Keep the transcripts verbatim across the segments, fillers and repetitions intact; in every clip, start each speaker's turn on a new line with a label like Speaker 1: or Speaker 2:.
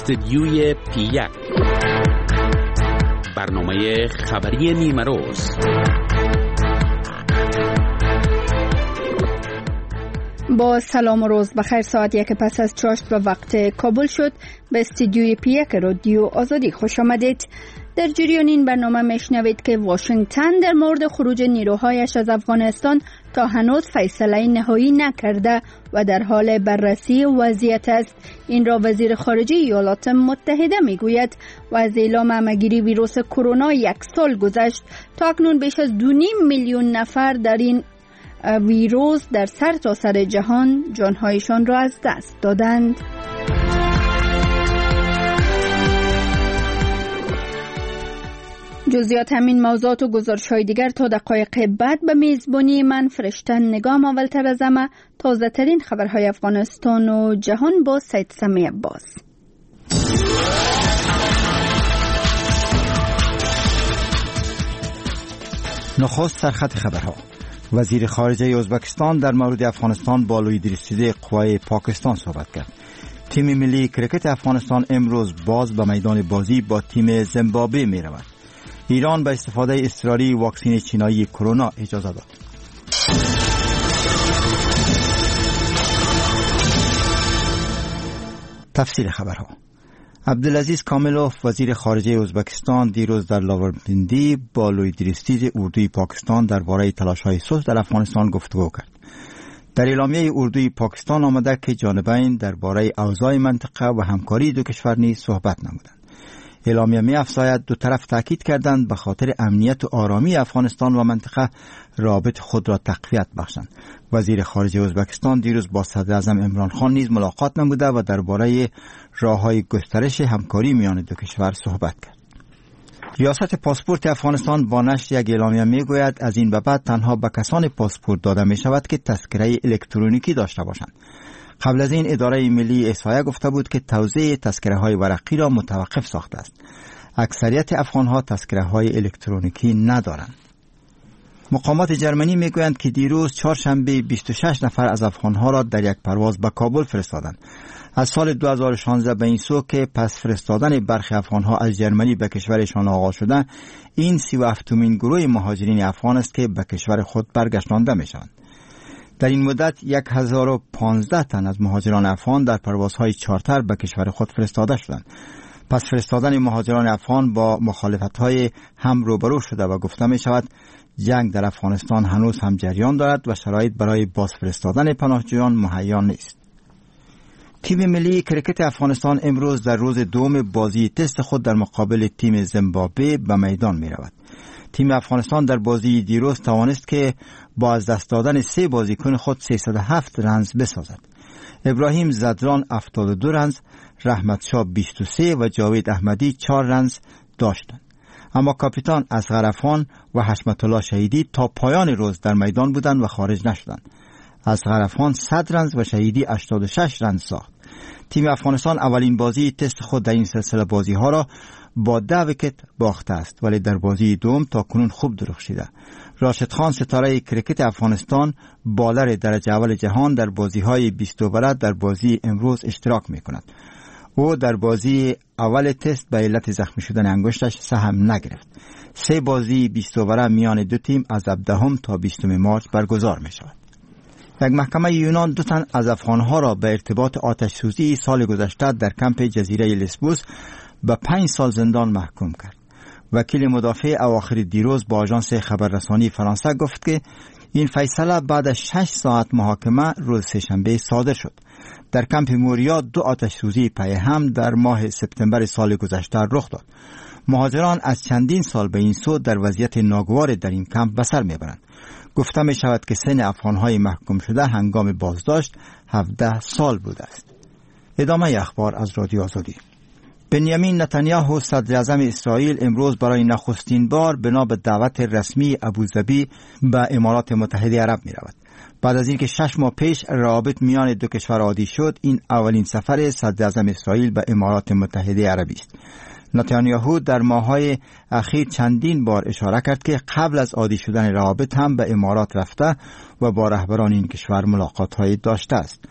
Speaker 1: استدیوی پی یک، برنامه خبری نیمه روز.
Speaker 2: با سلام و روز بخیر. ساعت یک پس از چاشت و وقت کابل شد. به استدیوی پی یک رادیو آزادی خوش آمدید. در جریان این برنامه میشنوید که واشنگتن در مورد خروج نیروهایش از افغانستان تا هنوز فیصله نهایی نکرده و در حال بررسی وضعیت است. این را وزیر خارجه ایالات متحده میگوید و از اعلام همه‌گیری ویروس کرونا یک سال گذشت. تا اکنون بیش از دو نیم میلیون نفر در این ویروس در سر تا سر جهان جانهایشان را از دست دادند. جزئیات همین موضوعات و گزارش‌های دیگر تا دقایق بعد به میزبانی من فرشتن نگام. اولتر از همه تازه ترین خبرهای افغانستان و جهان با سید سمی عباس.
Speaker 3: نخست سرخط خبرها. وزیر خارجه ازبکستان در مورد افغانستان با لوی رسیده قوای پاکستان صحبت کرد. تیم ملی کرکت افغانستان امروز باز به میدان بازی با تیم زیمبابوه می رود. ایران به استفاده اضطراری واکسن چینایی کرونا اجازه داد. تفصیل خبرها. عبدالعزیز کاملوف وزیر خارجه ازبکستان دیروز در لاوربندی با لوی درستیز اردوی پاکستان درباره تلاش‌های صلح در افغانستان گفتگو کرد. در اعلامیه اردوی پاکستان آمده که جانبین درباره اوضاع منطقه و همکاری دو کشور نیز صحبت نمودند. اعلامیه می افزاید دو طرف تاکید کردند به خاطر امنیت و آرامی افغانستان و منطقه رابط خود را تقویت بخشند. وزیر خارجه ازبکستان دیروز با صدر اعظم عمران خان نیز ملاقات نموده و درباره راه‌های گسترش همکاری میان دو کشور صحبت کرد. ریاست پاسپورت افغانستان با نشر یک اعلامیه می گوید از این به بعد تنها به کسان پاسپورت داده می شود که تذکره الکترونیکی داشته باشند. قبل از این اداره ملی احصایه گفته بود که توزیع تذکره های ورقی را متوقف ساخته است. اکثریت افغان ها تذکره های الکترونیکی ندارند. مقامات جرمنی میگویند که دیروز چهارشنبه بیست و شش نفر از افغان ها را در یک پرواز به کابل فرستادند. از سال دو هزار و شانزده به این سو که پس فرستادن برخی افغان ها از جرمنی به کشورشان آغاز شده، این سی و هفتمین گروه مهاجرین افغان است که به کشور خود برگشتانده می شوند. در این مدت یک هزار و پانزده تن از مهاجران افغان در پروازهای چارتر به کشور خود فرستاده شدند. پس فرستادن مهاجران افغان با مخالفت‌های هم روبرو شده و گفته می شود جنگ در افغانستان هنوز هم جریان دارد و شرایط برای باز فرستادن پناهجویان مهیا نیست. تیم ملی کرکت افغانستان امروز در روز دوم بازی تست خود در مقابل تیم زیمبابوه به میدان می رود. تیم افغانستان در بازی دیروز توانست که با از دست دادن سه بازیکن خود سیصد و هفت رنز بسازد. ابراهیم زدران هفتاد و دو رنز، رحمت شاه بیست و سه و جاوید احمدی چهار رنز داشتند. اما کاپیتان اصغر افغان و حشمت الله شهیدی تا پایان روز در میدان بودند و خارج نشدند. اصغر افغان صد رنز و شهیدی هشتاد و شش رنز ساخت. تیم افغانستان اولین بازی تست خود در این سلسله بازی ها را با ده ویکت باخته است، ولی در بازی دوم تا کنون خوب درخشیده. راشد خان ستاره کرکت افغانستان بالر درجه اول جهان در بازی های بیست اووره در بازی امروز اشتراک می کند. او در بازی اول تست به علت زخمی شدن انگشتش سهم نگرفت. سه بازی بیست اووره میان دو تیم از هفدهم تا بیستم مارس برگزار می شود. یک محکمه یونان دو تن از افغانها را به ارتباط آتش سوزی سال گذشته در کمپ جزیره لسبوس به پنج سال زندان محکوم کرد. وکیل مدافع اواخر دیروز با آژانس خبررسانی فرانسه گفت که این فیصله بعد از شش ساعت محاکمه روز سه‌شنبه صادر شد. در کمپ موریا دو آتش سوزی پی هم در ماه سپتامبر سال گذشته رخ داد. مهاجران از چندین سال به این سو در وضعیت ناگوار در این کمپ به سر میبرند. گفته می شود که سن افغانهای محکوم شده هنگام بازداشت هفده سال بوده است. ادامه اخبار از رادیو آزادی. بنیامین نتانیاهو صدر اعظم اسرائیل امروز برای نخستین بار بنا به دعوت رسمی ابوظبی به امارات متحده عرب می رود. بعد از اینکه شش ماه پیش روابط میان دو کشور عادی شد، این اولین سفر صدر اعظم اسرائیل به امارات متحده عربی است. نتانیاهو در ماه‌های اخیر چندین بار اشاره کرد که قبل از عادی شدن روابط هم به امارات رفته و با رهبران این کشور ملاقات‌هایی داشته است.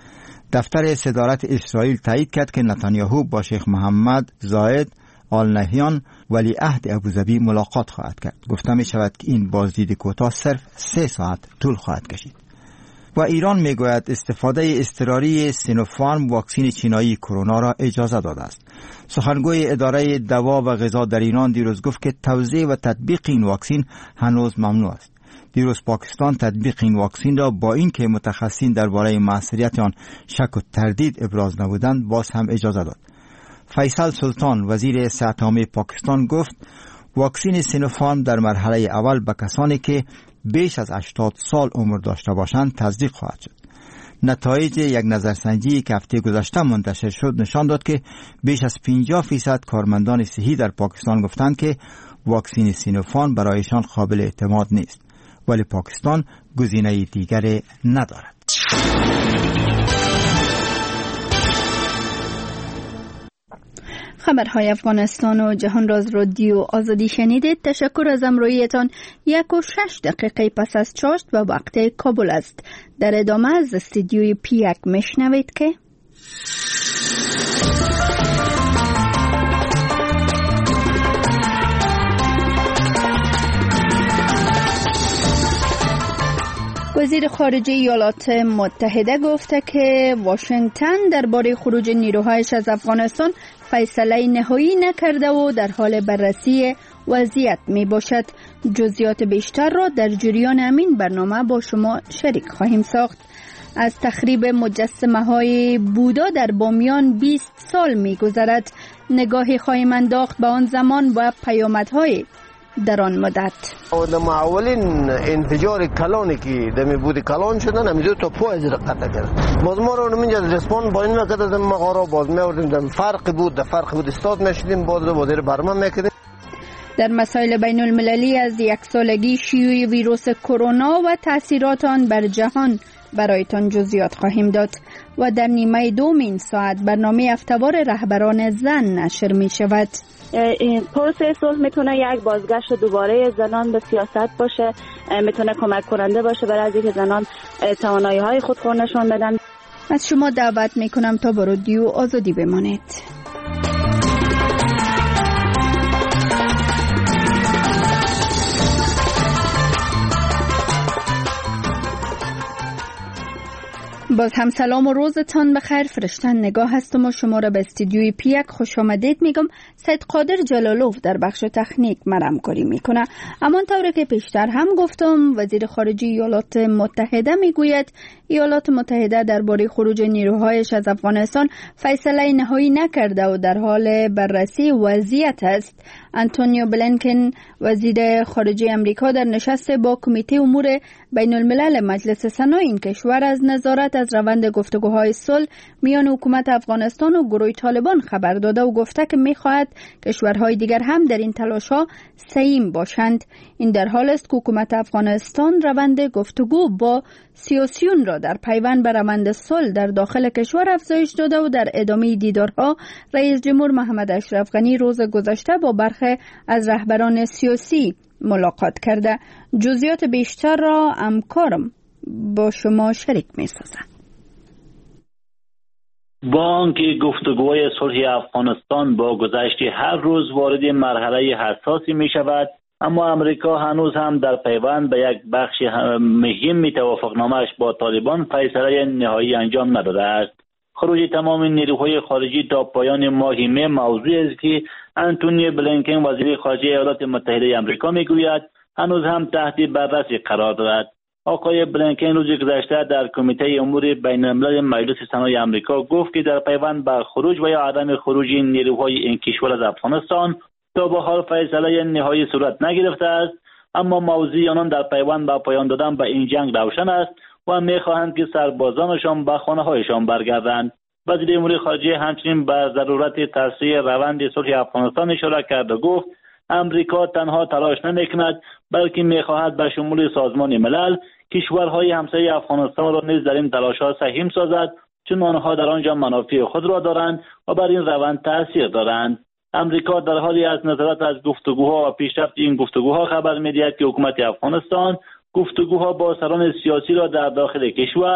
Speaker 3: دفتر صدارت اسرائیل تایید کرد که نتانیاهو با شیخ محمد زاید آل نهیان ولی عهد ابوظبی ملاقات خواهد کرد. گفته می شود که این بازدید کوتاه صرف سه ساعت طول خواهد کشید. و ایران می گوید استفاده اضطراری سینوفارم واکسن چینایی کرونا را اجازه داده است. سخنگوی اداره دوا و غذا در ایران دیروز گفت که توزیع و تطبیق این واکسن هنوز ممنوع است. دیروز پاکستان تطبیق این واکسن را با اینکه متخصصین درباره موثریت آن شک و تردید ابراز نبودند باز هم اجازه داد. فیصل سلطان وزیر صحت عامه پاکستان گفت واکسن سینوفارم در مرحله اول به کسانی که بیش از هشتاد سال عمر داشته باشند تزریق خواهد شد. نتایج یک نظرسنجی که هفته گذشته منتشر شد نشان داد که بیش از پنجاه فیصد کارمندان صحی در پاکستان گفتند که واکسن سینوفارم برایشان قابل اعتماد نیست، ولی پاکستان گزینه دیگری ندارد.
Speaker 2: خبرهای افغانستان و جهان راز رادیو آزادی شنیدید. تشکر از همراهیتان. یک و شش دقیقه پس از چاشت و وقت کابل است. در ادامه از استودیوی پیک میشنوید که وزیر خارجه ایالات متحده گفته که واشنگتن درباره خروج نیروهایش از افغانستان فیصله نهایی نکرده و در حال بررسی وضعیت می باشد. جزئیات بیشتر را در جریان همین برنامه با شما شریک خواهیم ساخت. از تخریب مجسمه های بودا در بامیان بیست سال می گذرد. نگاهی خواهیم انداخت به آن زمان و پیامدهای در آن مدت.
Speaker 4: و اولین انفجار کلانی که دمی بود کلان شدن همیزو تا پو از قطع کرد. باز ما رو نمیجا رسپون با این وقت از مغارا باز میوردیم دم فرق بود در فرق بود استاد میشدیم باز رو بازیر برمان میکردیم.
Speaker 2: در مسائل بین المللی از یک سالگی شیوع ویروس کرونا و تاثیرات آن بر جهان برایتان جزئیات خواهیم داد و در نیمه دوم این ساعت برنامه افتوار رهبران زن نشر می شود.
Speaker 5: پروسه صلح میتونه یک بازگشت دوباره زنان به سیاست باشه، میتونه کمک کننده باشه برای از اینکه زنان توانایی های خود رو نشون بدن.
Speaker 2: از شما دعوت میکنم تا با رادیو آزادی بمانید. باز هم سلام و روزتان بخیر. فرشتن نگاه هستم و شما را به استودیوی پیک خوش آمدید میگم. سید قادر جلالوف در بخش تکنیک مرمکاری میکنه. اما طوری که پیشتر هم گفتم وزیر خارجه ایالات متحده میگوید ایالات متحده درباره خروج نیروهایش از افغانستان فیصله نهایی نکرده و در حال بررسی وضعیت است. آنتونیو بلینکن وزیر خارجه امریکا در نشست با کمیته امور بین الملل مجلس سنا این کشور از نظارت از روند گفتگوهای صلح میان حکومت افغانستان و گروه طالبان خبر داده و گفته که میخواهد کشورهای دیگر هم در این تلاش‌ها سهیم باشند. این در حال است که حکومت افغانستان روند گفتگو با سیاسیون را در پیوند به روند صلح در داخل کشور افزایش داده و در ادامه دیدارها رئیس جمهور محمد اشرف غنی روز گذشته با برخی از رهبران سیاسی ملاقات کرده. جزئیات بیشتر را همکارم با شما شریک می‌سازم.
Speaker 6: با آنکه گفتگوهای صلح افغانستان با گذشت هر روز وارد مرحله حساسی می شود، اما امریکا هنوز هم در پیوند به یک بخش مهم توافقنامه‌اش با طالبان فیصله نهایی انجام نداده است. خروج تمام نیروهای خارجی تا پایان ماه مه موضوعی است که آنتونی بلینکن وزیر خارجه ایالات متحده آمریکا میگوید هنوز هم تحت بررسی قرار دارد. آقای بلینکن روز گذشته در کمیته امور بین الملل مجلس سنای آمریکا گفت که در پیوند به خروج و یا عدم خروج نیروهای این کشور از افغانستان تا به حال فیصله نهایی صورت نگرفته است، اما موضوع آنان در پیوند به پایان دادن به این جنگ روشن است و میخواهند که سربازانشان به خانه‌هایشان برگردند. وزیر امور خارجه همچنین به ضرورت تسریع روند صلح افغانستان اشاره کرد و گفت امریکا تنها تلاش نمیکند بلکه میخواهد به شمول سازمان ملل کشورهای همسایه افغانستان را نیز در این تلاش‌ها سهیم سازد، چون آنها در آنجا منافع خود را دارند و بر این روند تاثیر دارند. امریکا در حالی از نظارت از گفتگوها و پیشرفت این گفتگوها خبر می‌دهد که حکومت افغانستان گفتگوها با سران سیاسی را در داخل کشور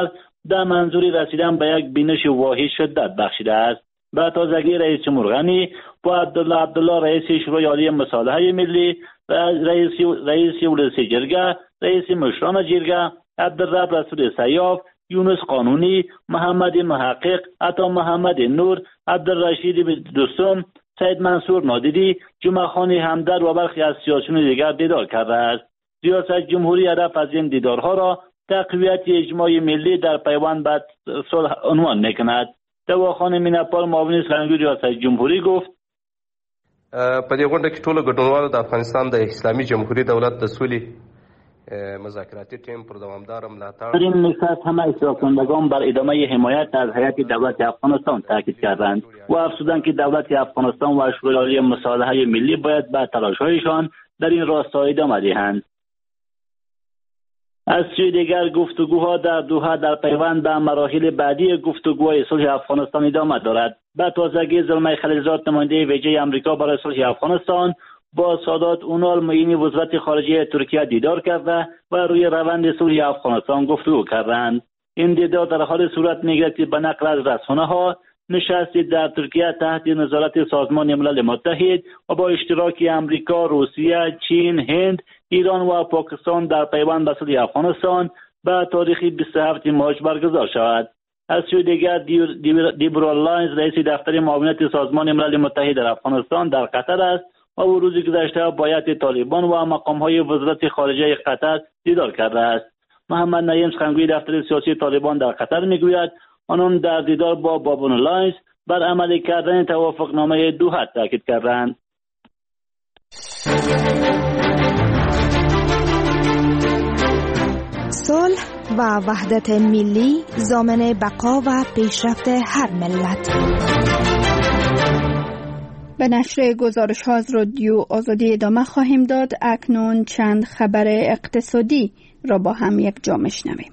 Speaker 6: در منظور رسیدن به یک بینش واحد شدت بخشیده است. به تازگی رئیس جمهور غنی با عبدالله عبدالله رئیس شورای عالی مصالحه ملی، رئیس رئیس ولس جرگه، رئیس مشران جرگه، عبدالرب رسول سیاف، یونس قانونی، محمد محقق، عطا محمد نور، عبدالرشید دوستم، سید منصور نادری، جمعه خان همدر و برخی از سیاسیون دیگر دیدار کرده است. ریاست جمهوری هدف از این دیدارها را تقویت اجماع ملی در پیوند به صلح عنوان میکند. دواخان میناپال معاون سخنگوی ریاست جمهوری گفت
Speaker 7: په دې غونډه کې ټولو ګډونوالو د افغانستان د اسلامي جمهوری دولت د سولې مذاکراتی تیم پر دوامدار ملاتړ
Speaker 6: در این نشست همه اشتراک کنندگان بر ادامه حمایت از هیئت دولت افغانستان تاکید کردند و افزودند که دولت افغانستان و شورای عالی مصالحه ملی باید به تلاش‌هایشان در این راستا ادامه دهند. از سوی دیگر گفتگوها در دوحه در پیوند به مراحل بعدی گفتگوهای صلح افغانستان ادامه دارد. به تازگی زلمه خلیلزاد نماینده ویژه آمریکا برای صلح افغانستان با سادات اونال معین وزارت خارجه ترکیه دیدار کرده و روی روند صلح افغانستان گفتگو کردند. این دیدار در حال صورت میگیرد که به نقل از رسانه‌ها نشستی در ترکیه تحت نظارت سازمان ملل متحد و با اشتراک آمریکا، روسیه، چین، هند، ایران و پاکستان در پیوند به صلح افغانستان به تاریخ بیست و هفتم مارس برگزار شود. از سوی دیگر دیبرا لاینز رئیس دفتر معاونت سازمان ملل متحد در افغانستان در قطر است و او روز گذشته با هیئت طالبان و مقام‌های وزارت خارجه قطر دیدار کرده است. محمد نعیم سخنگوی دفتر سیاسی طالبان در قطر میگوید آنان در دیدار با بابون لاینز بر عملی کردن توافقنامه دوحه تاکید کردند.
Speaker 8: صلح و وحدت ملی ضامن بقا و پیشرفت هر ملت.
Speaker 2: به نشر گزارش ها از رادیو آزادی ادامه خواهیم داد. اکنون چند خبر اقتصادی را با هم یک جا میشنویم.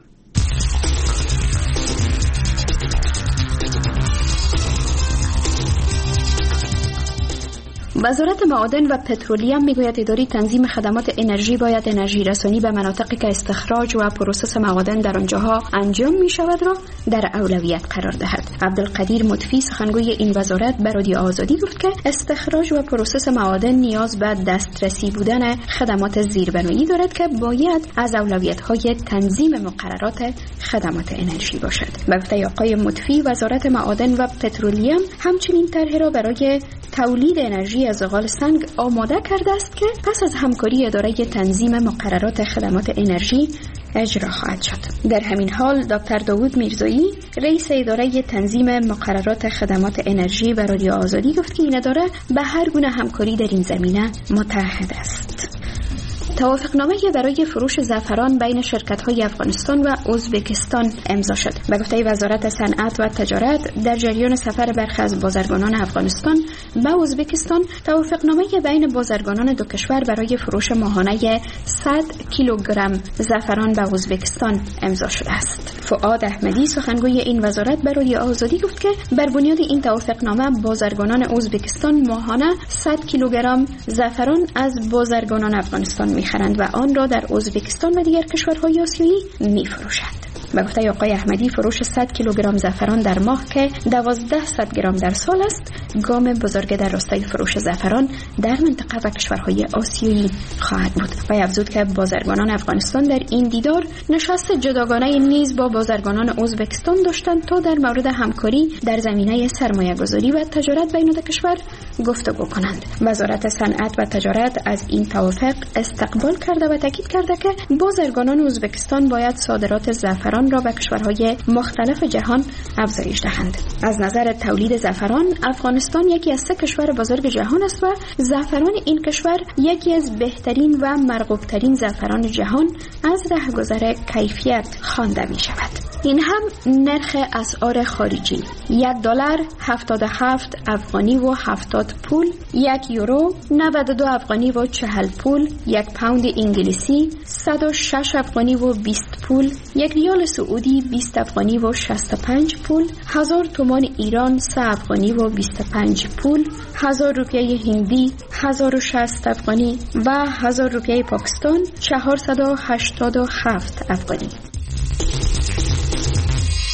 Speaker 9: وزارت معادن و پترولیم میگوید اداره تنظیم خدمات انرژی باید انرژی رسانی به مناطقی که استخراج و پروسس معادن در آنجاها انجام می شود را در اولویت قرار دهد. عبدالقدیر مطفی سخنگوی این وزارت به رادیو آزادی گفت که استخراج و پروسس معادن نیاز به دسترسی بودن خدمات زیربنایی دارد که باید از اولویت‌های تنظیم مقررات خدمات انرژی باشد. به گفته آقای مطفی وزارت معادن و پترولیم همچنین طرحی را برای تولید انرژی از زغال سنگ آماده کرده است که پس از همکاری اداره تنظیم مقررات خدمات انرژی اجرا خواهد شد. در همین حال دکتر داوود میرزایی رئیس اداره تنظیم مقررات خدمات انرژی به رادیو آزادی گفت که این اداره به هر گونه همکاری در این زمینه متحد است. توافقنامه برای فروش زعفران بین شرکت‌های افغانستان و ازبکستان امضا شد. به گفته وزارت صنعت و تجارت در جریان سفر برخی از بازرگانان افغانستان به ازبکستان توافقنامه بین بازرگانان دو کشور برای فروش ماهانه صد کیلوگرم زعفران به ازبکستان امضا شده است. فؤاد احمدی سخنگوی این وزارت به رادیو آزادی گفت که بر بنیاد این توافقنامه بازرگانان ازبکستان ماهانه صد کیلوگرم زعفران از بازرگانان افغانستان می‌خرند و آن را در ازبکستان و دیگر کشورهای آسیایی می‌فروشند. به گفته آقای احمدی فروش صد کیلوگرم زعفران در ماه که دوازده گرم در سال است گام بزرگ در راستای فروش زعفران در منطقه و کشورهای آسیایی خواهد بود. و افزود که بازرگانان افغانستان در این دیدار نشست جداگانه نیز با بازرگانان ازبکستان داشتند تا در مورد همکاری در زمینه سرمایه‌گذاری و تجارت بین دو کشور گفتگو کنند. وزارت صنعت و تجارت از این توافق استقبال کرده و تاکید کرده که بازرگانان ازبکستان باید صادرات زعفران را به کشورهای مختلف جهان افزایش دهند. از نظر تولید زعفران افغانستان یکی از سه کشور بزرگ جهان است و زعفران این کشور یکی از بهترین و مرغوب‌ترین زعفران جهان از رهگذر کیفیت خوانده می شود. این هم نرخ اسعار خارجی: یک دلار هفتاد و هفت افغانی و هفتاد پول، یک یورو نود و دو افغانی و چهل پول، یک پوند انگلیسی صد و شش افغانی و بیست پول، یک ریال سعودی بیست افغانی و شصت و پنج پول، هزار تومان ایران سه افغانی و بیست و پنج پول، هزار روپیه هندی هزار و شصت افغانی و هزار روپیه پاکستان چهارصد و هشتاد و هفت افغانی.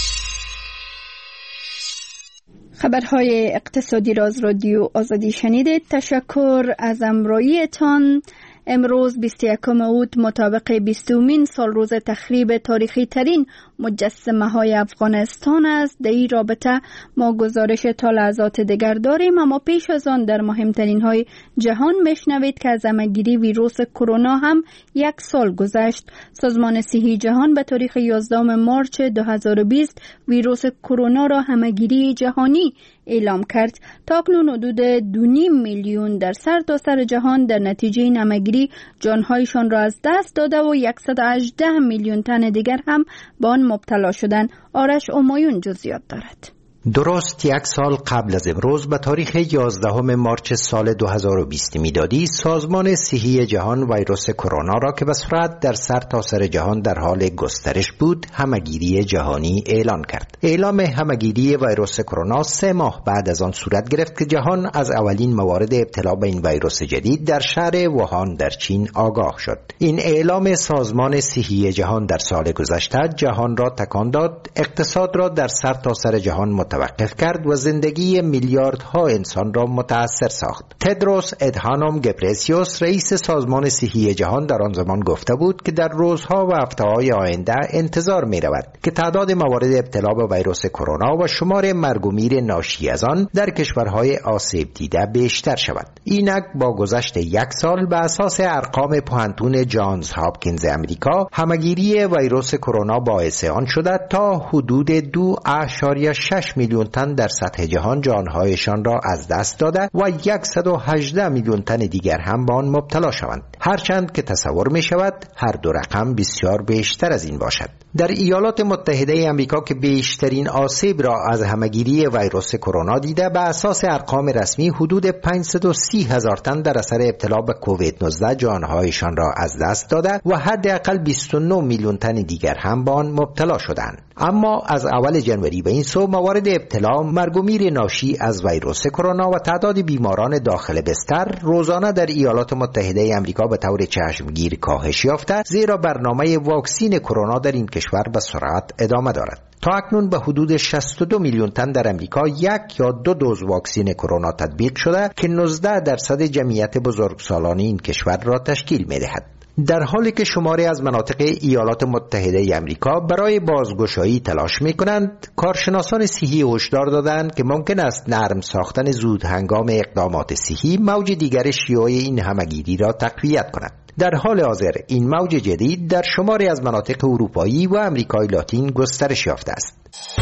Speaker 2: خبرهای اقتصادی را از رادیو آزادی شنیدید. تشکر از همراهیتان. امروز بیست و یکم اوت مطابق بیستمین سال روز تخریب تاریخی ترین مجسمه های افغانستان است. در این رابطه ما گزارش تا لحظات دیگر داریم، اما پیش از آن در مهمترین های جهان بشنوید که از همه‌گیری ویروس کرونا هم یک سال گذشت. سازمان صحی جهان به تاریخ یازدهم مارچ دو هزار و بیست ویروس کرونا را همه‌گیری جهانی اعلام کرد. تاکنون حدود دو و نیم میلیون در سر تا سر جهان در نتیجه این همه‌گیری جانهایشان را از دست داده و صد و هجده میلیون تن دیگر هم به آن مبتلا شدند. آرش امایون جزئیات دارد.
Speaker 10: درست یک سال قبل از امروز به تاریخ یازدهم مارچ سال دو هزار و بیست میلادی سازمان صحی جهان ویروس کرونا را که به سرعت در سر تا سر جهان در حال گسترش بود همه‌گیری جهانی اعلان کرد. اعلام همه‌گیری ویروس کرونا سه ماه بعد از آن صورت گرفت که جهان از اولین موارد ابتلا به این ویروس جدید در شهر ووهان در چین آگاه شد. این اعلام سازمان صحی جهان در سال گذشته جهان را تکان داد، اقتصاد را در سر تا سر جهان متوقف کرد و زندگی میلیاردها انسان را متاثر ساخت. تدروس ادهانوم گبرسیوس رئیس سازمان صحی جهان در آن زمان گفته بود که در روزها و هفته‌های آینده انتظار می رود که تعداد موارد ابتلا به ویروس کرونا و شمار مرگ و میر ناشی از آن در کشورهای آسیب دیده بیشتر شود. اینک با گذشت یک سال به اساس ارقام پوهنتون جانز هاپکینز امریکا همه‌گیری ویروس کرونا باعث آن شده تا حدود دو اشاریه شش میلیون تن در سطح جهان جانهایشان را از دست داده و صد و هجده میلیون تن دیگر هم به آن مبتلا شوند. هرچند که تصور می شود هر دو رقم بسیار بیشتر از این باشد. در ایالات متحده آمریکا که بیشترین آسیب را از همه‌گیری ویروس کرونا دیده، به اساس ارقام رسمی حدود پانصد و سی هزار تن در اثر ابتلا به کووید نوزده جانهایشان را از دست داده و حداقل بیست و نه میلیون تن دیگر هم به آن مبتلا شدند. اما از اول جنوری به این سو موارد ابتلا، مرگ و میر ناشی از ویروس کرونا و تعداد بیماران داخل بستر روزانه در ایالات متحده آمریکا به طور چشمگیر کاهش یافته، زیرا برنامه واکسین کرونا در این کشور به سرعت ادامه دارد. تا اکنون به حدود شصت و دو میلیون تن در امریکا یک یا دو دوز واکسین کرونا تطبیق شده که نوزده درصد جمعیت بزرگسالان این کشور را تشکیل می‌دهد. در حالی که شماری از مناطق ایالات متحده آمریکا برای بازگشایی تلاش می‌کنند، کارشناسان صحی هشدار دادند که ممکن است نرم ساختن زود هنگام اقدامات صحی موج دیگر شیوع این همه‌گیری را تقویت کند. در حال حاضر این موج جدید در شماری از مناطق اروپایی و آمریکای لاتین گسترش یافته است.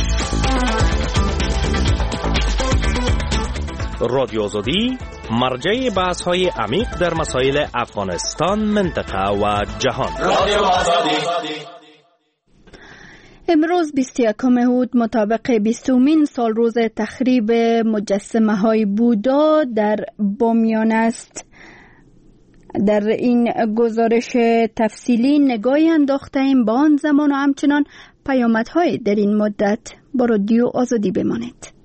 Speaker 11: رادیو آزادی مرجع بحث های عمیق در مسائل افغانستان، منطقه و جهان. رادیو آزادی.
Speaker 2: امروز بیست و یکم اوت مطابق بیستمین سال روز تخریب مجسمه های بودا در بامیان است. در این گزارش تفصیلی نگاهی انداختیم به آن زمان و همچنان پیامدهای در این مدت. با رادیو آزادی بمانید.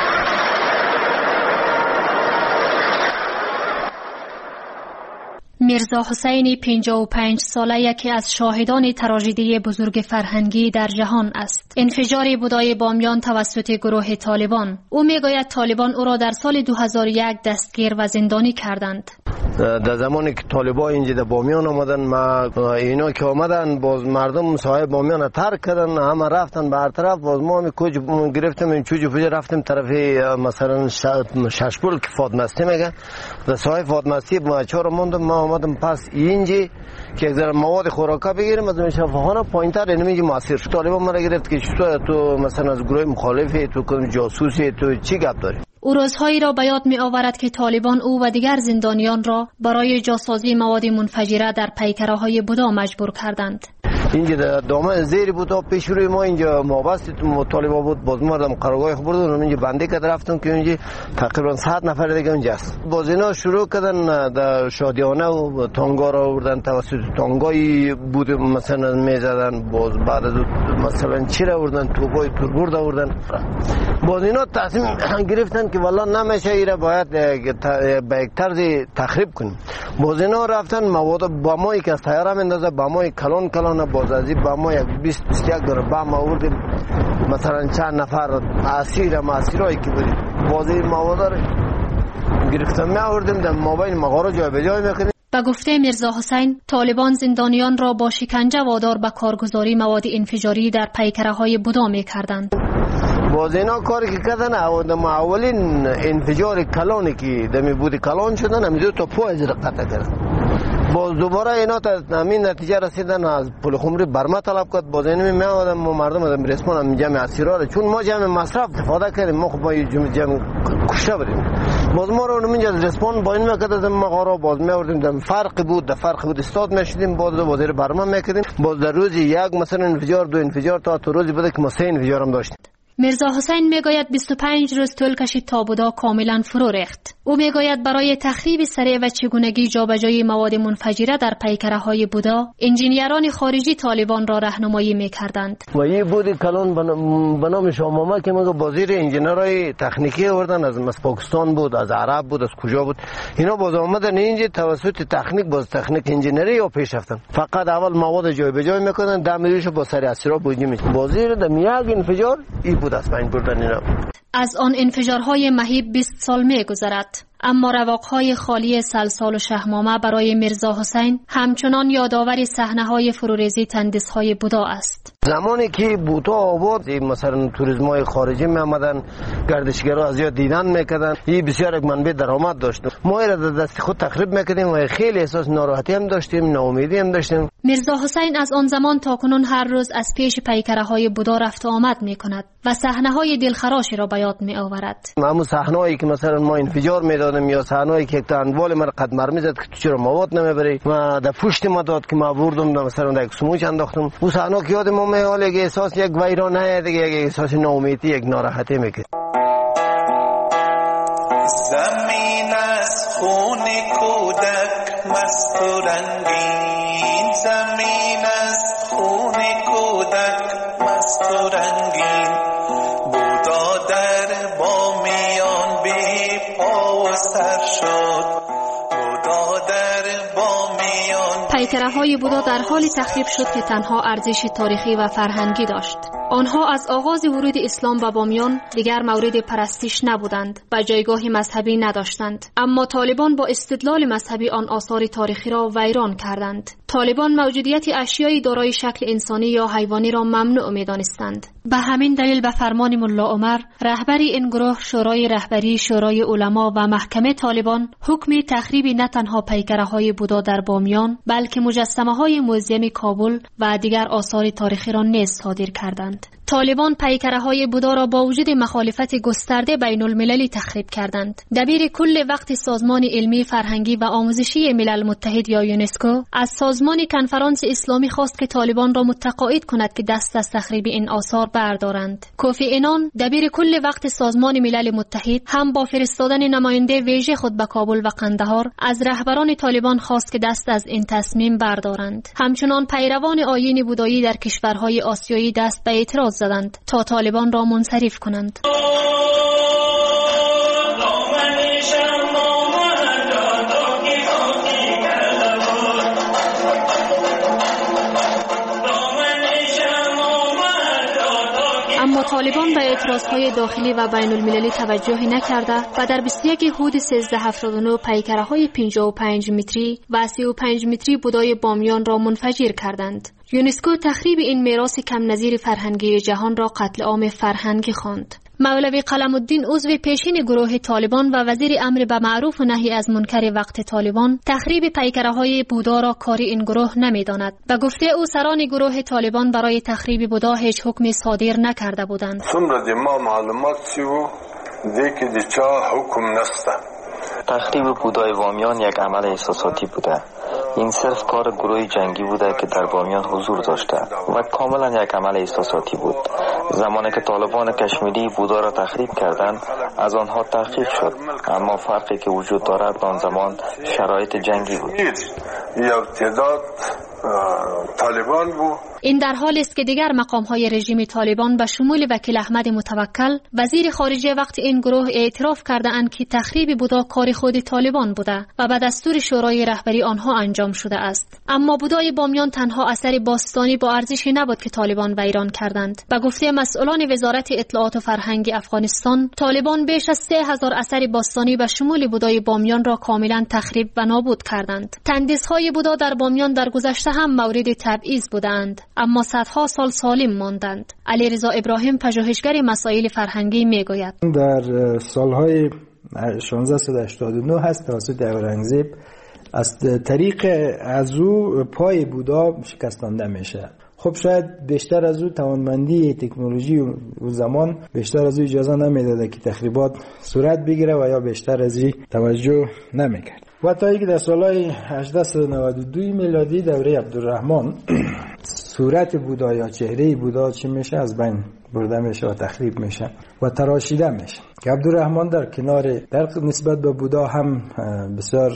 Speaker 12: میرزا حسین پنجاه و پنج ساله یکی از شاهدان تراژدی بزرگ فرهنگی در جهان است. انفجار بودای بامیان توسط گروه طالبان. او میگوید طالبان او را در سال دو هزار و یک دستگیر و زندانی کردند.
Speaker 4: در زمانی که طالبا اینجا در بامیان آمدن، ما اینا که آمدن باز مردم ساحل بامیان ترک کردن، همه رفتن به هر طرف. باز ما می کوچ گرفتیم، این چوجو پوجه رفتیم طرف مثلا ششپول که فاطمستی میگه، در ساحل فاطمستی ما چهار موندم. ما آمدم پس اینجا که یک ذره مواد خوراکا بگیریم از شفاخانه پایینتر اینمیجی ماسیر شد. طالبا ما را گرفت که تو تو مثلا از گروه مخالفی، تو کدوم جاسوسی، تو چی گپ داری؟
Speaker 12: او روزهایی را به یاد می آورد که طالبان او و دیگر زندانیان را برای جاسازی مواد منفجره در پیکره‌های بودا مجبور کردند.
Speaker 4: اینجا دامن زیری بود و پیش روی ما اینجا مابست طالبا بود. باز مردم قرارگاه خبر دادن، اینجا بنده کرد رفتم که اینجا تقریبا صد نفر دیگه اونجا است. باز اینا شروع کردن در شادیانه و تانگا را آوردن، توسط تانگایی بود مثلا میزدن. باز بعد از مثلا چی را آوردن، توپای توربرد آوردن. باز اینا تصمیم گرفتن که والله نمیشه ایرا باید به یک طرز تخریب کنیم. باز اینا رفتن مواد بمایی که از طیاره میندازه، بمای کلان کلان، باز از این بما یک بیست بیست و یک داره بم آوردیم. مثلا چند نفر اسیر مسیرایی که بودیم بازی مواد رو گرفتم می آوردیم در مابین مغازه جای به جای میکنیم.
Speaker 12: به گفته میرزا حسین، طالبان زندانیان را با شکنجه وادار به کارگزاری مواد انفجاری در پیکره‌های بودا می‌کردند.
Speaker 4: باز اینا کاری که کردن اولین انفجار کلانی که دمی بود کلان شدن همیدو تا پو از قطع کردن. باز دوباره اینا تا همین نتیجه رسیدن از پول خمری برما طلب کرد. باز اینمی می آمدم ما مردم آدم رسپان جمع اسیرا چون ما جمع مصرف استفاده کردیم ما خب جمع, جمع کشته بریم. باز ما رو اونم اینجا رسپان با این میکرد از مغارا باز میوردیم دم فرق بود در فرق بود استاد میشدیم باز دو وزیر برما میکردیم. باز در روزی یک مثلا انفجار دو انفجار تا تو روزی بوده که ما سه انفجار هم داشتیم.
Speaker 12: میرزا حسین میگوید بیست و پنج روز طول کشید تا بودا کاملا فرو ریخت. او میگوید برای تخریب سریع و چگونگی جابجایی مواد منفجره در پیکره‌های بودا انجینیران خارجی طالبان را راهنمایی میکردند.
Speaker 4: و این بود کلان به نام شامامه که میگه بازیر انجینرای تکنیکی آوردن از پاکستان بود از عرب بود از کجا بود اینا باز اومدن اینجا توسط تکنیک باز تکنیک انجینری یا پیش رفتن فقط اول مواد جای به جای میکنن دمیرش با سری اسیرا بودی می بازیر دم یک انفجار ای بود از پنج بردن اینا.
Speaker 12: از آن انفجارهای مهیب بیست سال میگذرد، اما رواقهای خالی سلسال و شهمامه برای میرزا حسین همچنان یادآور صحنه‌های فروریزی تندیس‌های بودا است.
Speaker 4: زمانی که بودا آباد مثلا توریسم‌های خارجی می آمدن گردشگرها از یاد دیدن میکردن این بسیار یک منبع درآمد داشت. ما را در دست خود تخریب میکردیم و خیلی احساس ناراحتی هم داشتیم ناامیدی هم داشتیم.
Speaker 12: میرزا حسین از آن زمان تا کنون هر روز از پیش پیکره‌های بودا رفت و آمد میکند و صحنه‌های دلخراشی را به یاد میآورد.
Speaker 4: همون صحنه‌ای که مثلا ما انفجار میدادیم یا صحنه‌ای که تنوال من قد مرمی زد که تو چرا مواد نمیبری و در پشت ما داد که ما بردم مثلا در یک سموچ انداختم اون صحنه که یاد ما میاد یک احساس یک ویرانه دیگه یک احساس ناامیدی یک ناراحتی میکنه.
Speaker 13: زمین از خون کودک مست و رنگین زمین از خون کودک مست و رنگین بودا در بامیان بی پا و سر شد بودا در بامیان.
Speaker 12: پیکره‌های بودا در حال تخریب شد که تنها ارزش تاریخی و فرهنگی داشت. آنها از آغاز ورود اسلام به بامیان دیگر مورد پرستش نبودند و جایگاه مذهبی نداشتند، اما طالبان با استدلال مذهبی آن آثار تاریخی را ویران کردند. طالبان موجودیت اشیایی دارای شکل انسانی یا حیوانی را ممنوع می‌دانستند. به همین دلیل به فرمان ملا عمر رهبری این گروه شورای رهبری شورای علما و محکمه طالبان حکم تخریب نه تنها پیکره‌های بودا در بامیان بلکه مجسمه‌های موزیم کابل و دیگر آثار تاریخی را نیز صادر کردند. طالبان پیکره‌های بودا را با وجود مخالفت گسترده بین المللی تخریب کردند. دبیر کل وقت سازمان علمی فرهنگی و آموزشی ملل متحد یا یونسکو از سازمان کنفرانس اسلامی خواست که طالبان را متقاعد کند که دست از تخریب این آثار بردارند. کوفی عنان دبیر کل وقت سازمان ملل متحد هم با فرستادن نماینده ویژه خود به کابل و قندهار از رهبران طالبان خواست که دست از این تصمیم بردارند. همچنان پیروان آیین بودایی در کشورهای آسیایی دست به اعتراض زدند تا طالبان را منصرف کنند. اما طالبان به اعتراضهای داخلی و بین المللی توجهی نکرده و در بیست و یک حود سیزده هفتاد و نه پیکره‌های پنجاه و پنج متری و سی و پنج متری بودای بامیان را منفجر کردند. یونسکو تخریب این میراث کم نظیر فرهنگی جهان را قتل عام فرهنگی خواند. مولوی قلم الدین عضو پیشین گروه طالبان و وزیر امر به معروف و نهی از منکر وقت طالبان تخریب پیکره‌های بودا را کاری این گروه نمی‌داند. به گفته او سران گروه طالبان برای تخریب بودا هیچ حکمی صادر نکرده بودند.
Speaker 14: څومره د ما معلومات سی و دیگه د چا حکم نسته.
Speaker 15: تخریب بودای بامیان یک عمل احساساتی بوده. این صرف کار گروه جنگی بوده که در بامیان حضور داشته و کاملا یک عمل احساساتی بود. زمانی که طالبان کشمیری بودا را تخریب کردند از آنها تحقیق شد، اما فرقی که وجود دارد آن زمان شرایط جنگی بود.
Speaker 14: یک تعداد طالبان بود
Speaker 12: این در حالی است که دیگر مقام‌های رژیم طالبان به شمول وکیل احمد متوکل وزیر خارجه وقت این گروه اعتراف کرده‌اند که تخریب بودا کار خود طالبان بوده و به دستور شورای رهبری آنها انجام شده است. اما بودای بامیان تنها اثر باستانی با ارزشی نبود که طالبان ویران کردند. به گفته مسئولان وزارت اطلاعات و فرهنگ افغانستان، طالبان بیش از سه هزار اثر باستانی به شمول بودای بامیان را کاملا تخریب و نابود کردند. تندیس‌های بودا در بامیان در گذشته هم مورد تبعیض بودند، اما صدها سال سالم ماندند. علی رضا ابراهیم پژوهشگر مسائل فرهنگی میگوید
Speaker 16: در سالهای شانزده هشتاد و نه هست توسط اورنگزیب از طریق از او پای بودا شکستانده میشه. خب شاید بیشتر از او توانمندی تکنولوژی و زمان بیشتر از او اجازه نمیداده که تخریبات صورت بگیره و یا بیشتر از این توجه نمیکرد. و تا اینکه در سالهای هجده نود و دو میلادی دوره عبدالرحمن صورت بودا یا چهره بودا چی میشه از بین برده میشه و تخریب میشه و تراشیده میشه. که عبدالرحمن در کنار در نسبت به بودا هم بسیار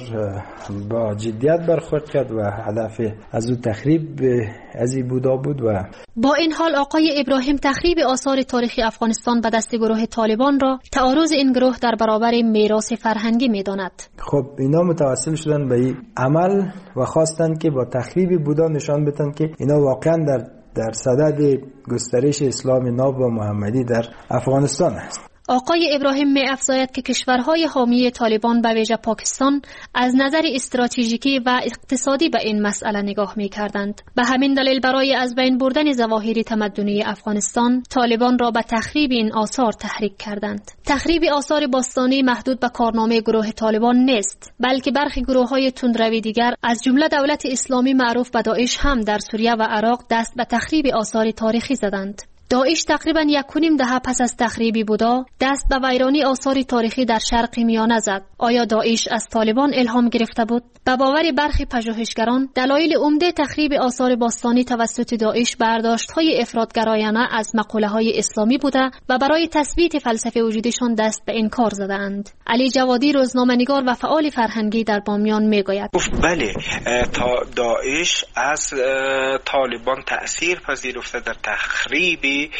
Speaker 16: با جدیت برخورد کرد و هدف از او تخریب از این بودا بود. و
Speaker 12: با این حال آقای ابراهیم تخریب آثار تاریخی افغانستان به دست گروه طالبان را تعارض این گروه در برابر میراث فرهنگی میداند.
Speaker 16: خب اینا متوسل شدن به این عمل و خواستند که با تخریب بودا نشان بدن که اینا واقعا در در صدد گسترش اسلام ناب و محمدی در افغانستان است.
Speaker 12: آقای ابراهیم می افزاید که کشورهای حامی طالبان به ویژه پاکستان از نظر استراتژیکی و اقتصادی به این مسئله نگاه می کردند. به همین دلیل برای از بین بردن ظواهر تمدنی افغانستان طالبان را به تخریب این آثار تحریک کردند. تخریب آثار باستانی محدود به کارنامه گروه طالبان نیست، بلکه برخی گروه‌های تندروی دیگر از جمله دولت اسلامی معروف به داعش هم در سوریه و عراق دست به تخریب آثار تاریخی زدند. داعش تقریبا یک و نیم دهه پس از تخریب بودا دست به ویرانی آثار تاریخی در شرق میانه زد. آیا داعش از طالبان الهام گرفته بود؟ به باور برخی پژوهشگران دلایل عمده تخریب آثار باستانی توسط داعش برداشت‌های افراط‌گرایانه از مقوله‌های اسلامی بوده و برای تثبیت فلسفه وجودشان دست به این کار زدند. علی جوادی روزنامه‌نگار و فعال فرهنگی در بامیان میگوید
Speaker 17: بله، تا داعش از طالبان تأثیر پذیرفته در تخریب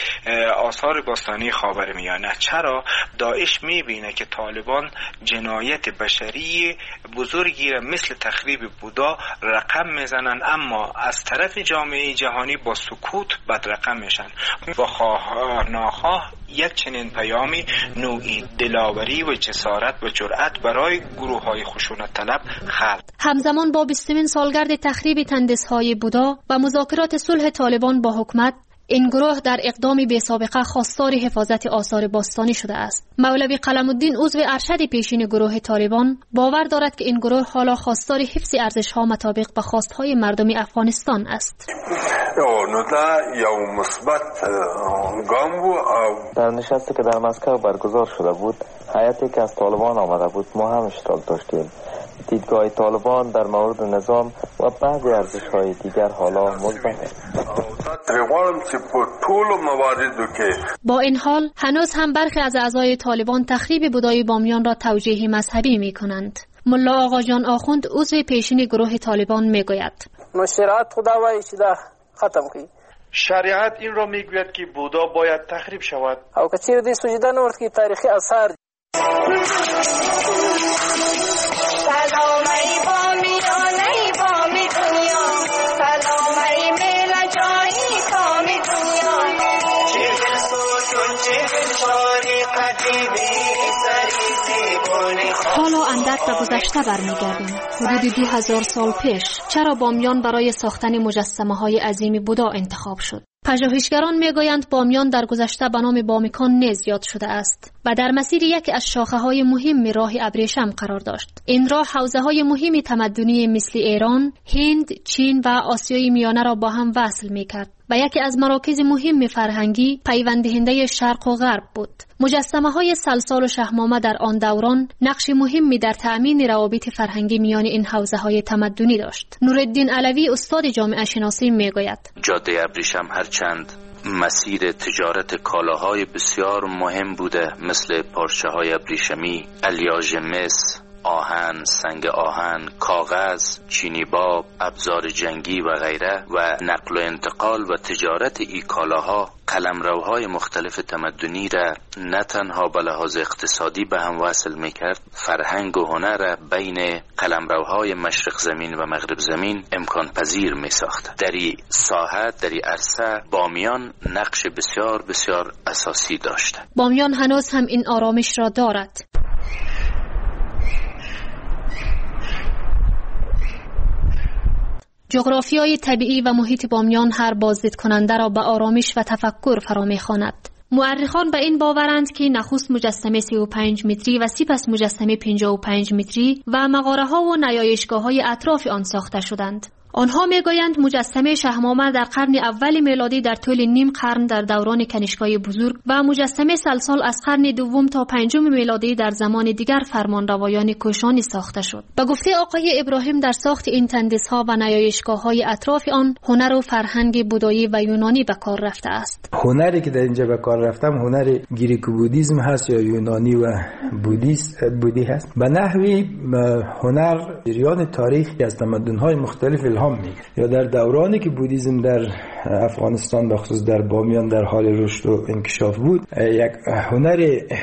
Speaker 17: آثار باستانی خاورمیانه. چرا؟ داعش میبینه که طالبان جنایت بشری بزرگی را مثل تخریب بودا رقم میزنن، اما از طرف جامعه جهانی با سکوت بد رقم میشن. با خواه ناخواه یک چنین پیامی نوعی دلاوری و جسارت و جرأت برای گروه های خشونت طلب خلق.
Speaker 12: همزمان با بیستمین سالگرد تخریب تندیس‌های بودا و مذاکرات صلح طالبان با حکومت، این گروه در اقدامی بی سابقه خواستار حفاظت آثار باستانی شده است. مولوی قلم الدین عضو ارشد پیشین گروه طالبان باور دارد که این گروه حالا خواستار حفظ ارزش‌ها مطابق به خواست‌های مردم افغانستان است.
Speaker 15: در نشستی که در مسکو برگزار شده بود، هیئتی که از طالبان آمده بود ما هم اشتراک داشتیم. دیدگاه طالبان در مورد نظام و بعضی ارزش‌های دیگر حالا مثبت است.
Speaker 12: با این حال هنوز هم برخی از اعضای طالبان تخریب بودای بامیان را توجیه مذهبی می‌کنند. ملا آقا جان آخوند عضو پیشین گروه طالبان میگوید
Speaker 18: شریعت خداوند چیزا ختم کی.
Speaker 19: شریعت این را میگوید که بودا باید تخریب شود.
Speaker 18: او که چیزی سجده نورد که تاریخی آثار
Speaker 12: حالا اندک به گذشته برمیگردیم. حدود دو هزار سال پیش چرا بامیان برای ساختن مجسمه های عظیم بودا انتخاب شد؟ پژوهشگران میگویند بامیان در گذشته به نام بامیکان نیز یاد شده است و در مسیر یکی از شاخه های مهم راه ابریشم قرار داشت. این راه حوزه های مهم تمدنی مثل ایران، هند، چین و آسیای میانه را با هم وصل میکرد و یکی از مراکز مهم فرهنگی پیوند دهنده شرق و غرب بود. مجسمه های سلسال و شهمامه در آن دوران نقش مهمی در تأمین روابط فرهنگی میان این حوزه های تمدنی داشت. نورالدین علوی استاد جامعه شناسی میگوید
Speaker 20: جاده ابریشم هرچند مسیر تجارت کالاهای بسیار مهم بوده مثل پارچه های ابریشمی، الیاژ مس، آهن، سنگ آهن، کاغذ، چینی باب، ابزار جنگی و غیره و نقل و انتقال و تجارت ای کالاها قلمروهای مختلف تمدنی را نه تنها به لحاظ اقتصادی به هم وصل میکرد، فرهنگ و هنر را بین قلمروهای مشرق زمین و مغرب زمین امکان پذیر میساخت. در این ساحه، در این عرصه بامیان نقش بسیار بسیار اساسی داشت.
Speaker 12: بامیان هنوز هم این آرامش را دارد. جغرافیای طبیعی و محیط بامیان هر بازدید کننده را به آرامش و تفکر فرا می‌خواند. مورخان به این باورند که نخست مجسمه سی و پنج متری و سپس مجسمه پنجاه و پنج متری و مغاره‌ها و نیایشگاه‌های اطراف آن ساخته شدند. آنها میگویند مجسمه شهمامه در قرن اول میلادی در طول نیم قرن در دوران کنیشکای بزرگ و مجسمه سلسال از قرن دوم تا پنجم میلادی در زمان دیگر فرمانروایان کوشانی ساخته شد. به گفته آقای ابراهیم در ساخت این تندیس‌ها و نیایشگاه‌های اطراف آن هنر و فرهنگ بودایی و یونانی به کار رفته است.
Speaker 16: هنری که در اینجا به کار رفتم هنر گریکو بودیسم هست یا یونانی و بودیست بودی هست. به نحوی هنر جریان تاریخی از تمدن‌های مختلف یا در دورانی که بودیزم در افغانستان به خصوص در بامیان در حال رشد و انکشاف بود، یک هنر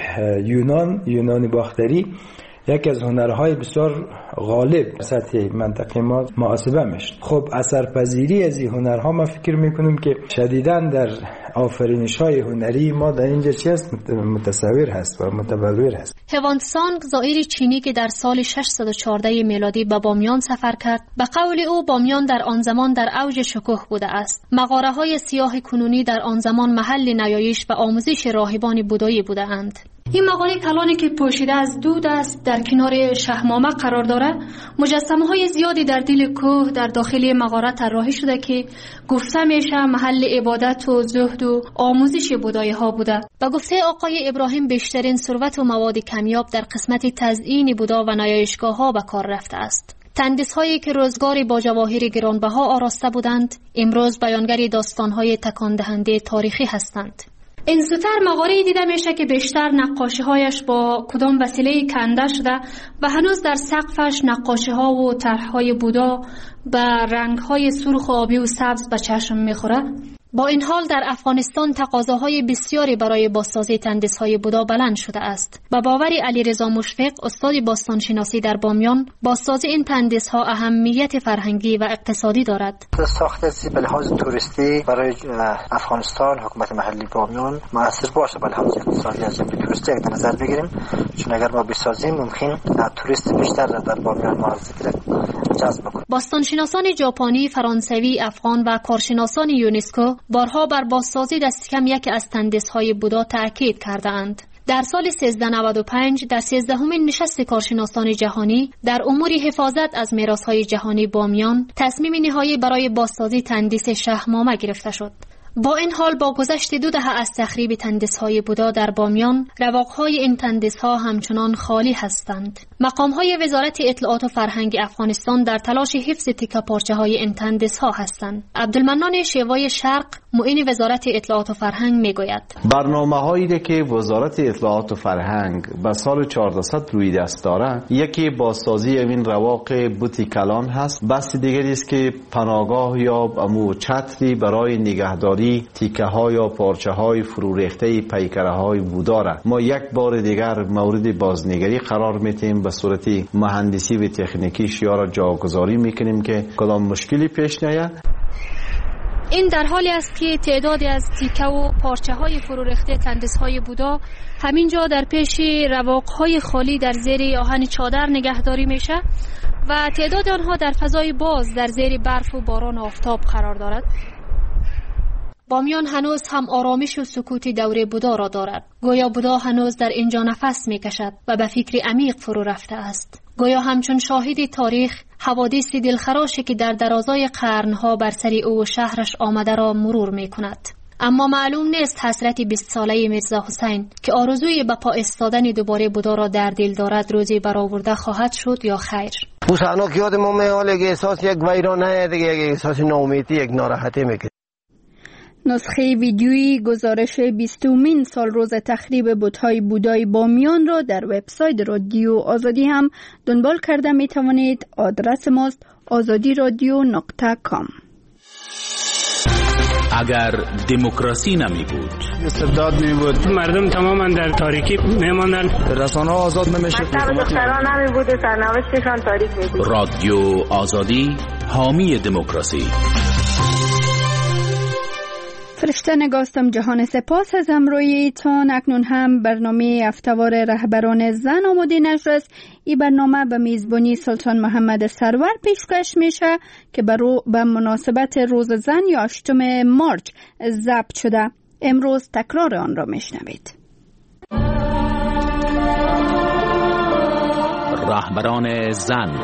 Speaker 16: یونان یونانی باختری یکی از هنرهای بسیار غالب سطح منطقه ما محاسبه میشه. خب اثرپذیری از این هنرها ما فکر میکنیم که شدیداً در آفرینش‌های هنری ما در اینجا چی هست متصور هست و متبلور هست.
Speaker 12: هوانتسانگ زائر چینی که در سال ششصد و چهارده میلادی به بامیان سفر کرد، به قول او بامیان در آن زمان در اوج شکوه بوده است. مغاره‌های سیاه کنونی در آن زمان محل نیایش و آموزش راهبان بودایی بوده اند. این مغاره کلانی که پوشیده از دود است در کنار شهمامه قرار دارد. مجسمه های زیادی در دل کوه در داخل مغاره طراحی شده که گفته میشه محل عبادت و زهد و آموزش بودایی ها بوده. به گفته آقای ابراهیم بیشترین ثروت و مواد کمیاب در قسمت تزیین بودا و نیایشگاه ها به کار رفته است. تندیس هایی که روزگاری با جواهر گرانبها آراسته بودند امروز بیانگر داستان های تکان دهنده تاریخی هستند. این زودتر مغاره دیده میشه که بیشتر نقاشی هایش با کدام وسیله کنده شده و هنوز در سقفش نقاشی ها و طرح های بودا به رنگ های سرخ و آبی و سبز به چشم میخوره. با این حال در افغانستان تقاضاهای بسیاری برای بازسازی تندیس‌های بودا بلند شده است. با باور علیرضا مشفق استاد باستانشناسی در بامیان، بازسازی این تندیس‌ها اهمیت فرهنگی و اقتصادی دارد.
Speaker 21: ساخت به لحاظ توریستی برای افغانستان حکومت محلی بامیان موثر باشه، به لحاظ اقتصادی از جنب توریستی در نظر بگیریم، چون اگر ما بسازیم ممکن توریست بیشتر در بامیان ما جذب کنیم.
Speaker 12: باستانشناسان ژاپنی، فرانسوی، افغان و کارشناسان یونسکو بارها بر بازسازی دست کم یک از تندیس‌های بودا تأکید کردند. در سال سیزده نود و پنج در سیزدهمین نشست کارشناسان جهانی در امور حفاظت از میراث‌های جهانی بامیان تصمیم نهایی برای بازسازی تندیس شهمامه گرفته شد. با این حال با گذشت دو دهه از تخریب تندیس‌های بودا در بامیان، رواق‌های این تندیس‌ها همچنان خالی هستند. مقام‌های وزارت اطلاعات و فرهنگ افغانستان در تلاش حفظ تکه پارچه‌های این تندیس‌ها هستند. عبدالمنان شیوای شرق، معین وزارت اطلاعات و فرهنگ میگوید
Speaker 22: برنامه‌هایی که وزارت اطلاعات و فرهنگ به سال چهاردهصد روی دست داره، یکی بازسازی این رواق بوتی کلان هست، بحث دیگری است که پناهگاه یا امو چتری برای نگهداری تیکه ها یا پارچه های فرو ریخته پیکره های بودا را ما یک بار دیگر مورد بازنگری قرار میتیم، به صورت مهندسی و تکنیکی یا را جاگذاری میکنیم که کدام مشکلی پیش نیاد.
Speaker 12: این در حالی است که تعدادی از تیکه و پارچه های فرو ریخته تندیس های بودا همینجا در پیش رواق های خالی در زیر آهن چادر نگهداری میشه و تعداد آنها در فضای باز در زیر برف و باران و آفتاب قرار دارد. بامیان هنوز هم آرامش و سکوت دوره بودا را دارد. گویا بودا هنوز در اینجا نفس میکشد و به فکر عمیق فرو رفته است. گویا همچون شاهد تاریخ حوادث دلخراشی که در درازای قرنها بر سر او و شهرش آمده را مرور میکند. اما معلوم نیست حسرت بیست ساله میرزا حسین که آرزوی به پا ایستادن دوباره بودا را در دل دارد روزی برآورده خواهد شد یا خیر.
Speaker 4: او صحنه که یادم میاد که احساس یک ویرانه دیگه، یک احساس ناامیدی، یک ناراحتی میکنه.
Speaker 2: نسخه ویدیویی گزارش بیستمین سال روز تخریب بت‌های بودای بامیان را در وبسایت رادیو آزادی هم دنبال کرده می توانید. آدرس ماست آزادی رادیو نقطه کام.
Speaker 11: اگر دموکراسی نمی بود،
Speaker 1: استبداد می بود، مردم تماما در تاریکی می ماندن، رسانه ها آزاد نمیشه،
Speaker 5: مکتب دختران نمی بود، سرنوشتشان تاریک می بود.
Speaker 11: رادیو آزادی حامی دموکراسی.
Speaker 2: فرشته نگاستم جهان، سپاس از همراهیتان. اکنون هم برنامه هفته‌وار رهبران زن آماده نشر است. این برنامه به میزبانی سلطان محمد سرور پیشکش میشه که به مناسبت روز زن یا هشتم مارچ ضبط شده. امروز تکرار آن را میشنوید.
Speaker 11: رهبران زن.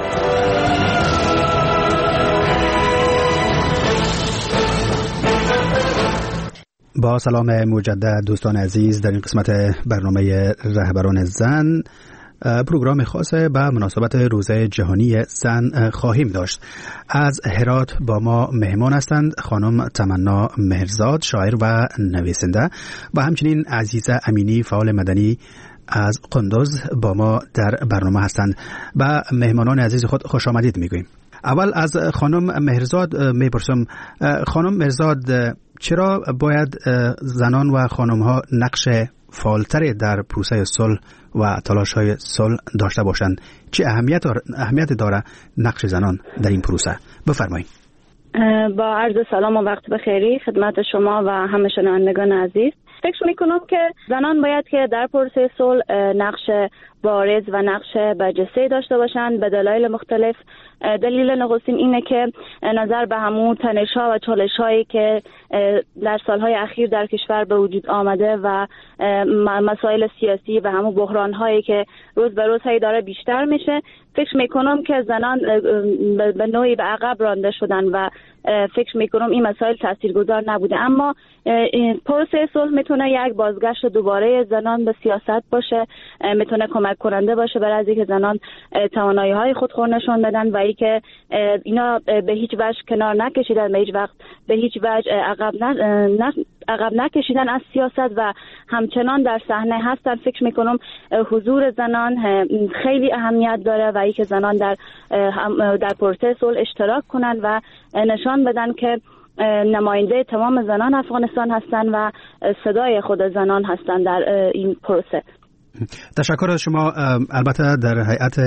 Speaker 3: با سلام مجدد دوستان عزیز، در این قسمت برنامه رهبران زن پروگرام خاص به مناسبت روز جهانی زن خواهیم داشت. از هرات با ما مهمان هستند خانم تمنا مهرزاد، شاعر و نویسنده، و همچنین عزیزه امینی، فعال مدنی از قندوز با ما در برنامه هستند. و مهمانان عزیز خود خوش آمدید میگوییم. اول از خانم مهرزاد میپرسم، خانم مهرزاد چرا باید زنان و خانم ها نقش فعالتری در پروسه صلح و تلاش های صلح داشته باشند؟ چه اهمیت اهمیت داره نقش زنان در این پروسه؟ بفرمایید.
Speaker 5: با عرض سلام و وقت بخیری خدمت شما و همه شنوندگان عزیز. فکر میکنم که زنان باید که در پروسه صلح نقش بارز و نقش برجسته داشته باشند به دلایل مختلف. دلیل نخستین اینه که نظر به همون تنش‌ها و چالش‌هایی که در سالهای اخیر در کشور به وجود آمده و مسائل سیاسی و همون بحران‌هایی که روز به روز هی داره بیشتر میشه، فکر میکنم که زنان به نوعی به عقب رانده شدن و فکر میکنم این مسائل تاثیرگذار نبوده. اما پروسه صلح میتونه یک بازگشت دوباره زنان به سیاست باشه، میتونه کمک کننده باشه برای از اینکه زنان توانایی‌های خود رو نشون بدن و اینکه اینا به هیچ وجه کنار نکشیدن، به هیچ وقت به هیچ وجه عقب نه عقب نکشیدن از سیاست و همچنان در صحنه هستن. فکر میکنم حضور زنان خیلی اهمیت داره و اینکه زنان در در پروسه صلح اشتراک کنن و نشان بدن که نماینده تمام زنان افغانستان هستن و صدای خود زنان هستن در این پروسه.
Speaker 3: تشکر از شما. البته در هیئت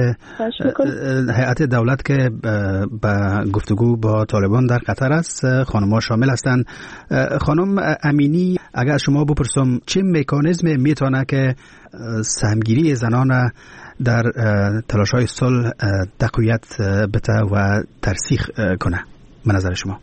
Speaker 3: هیئت دولت که به گفتگو با طالبان در قطر است خانم‌ها شامل هستند. خانم امینی، اگر شما بپرسم چه مکانیزم میتونه که سهمگیری زنان در تلاش‌های صلح تقویت بده و ترسیخ کنه به نظر شما؟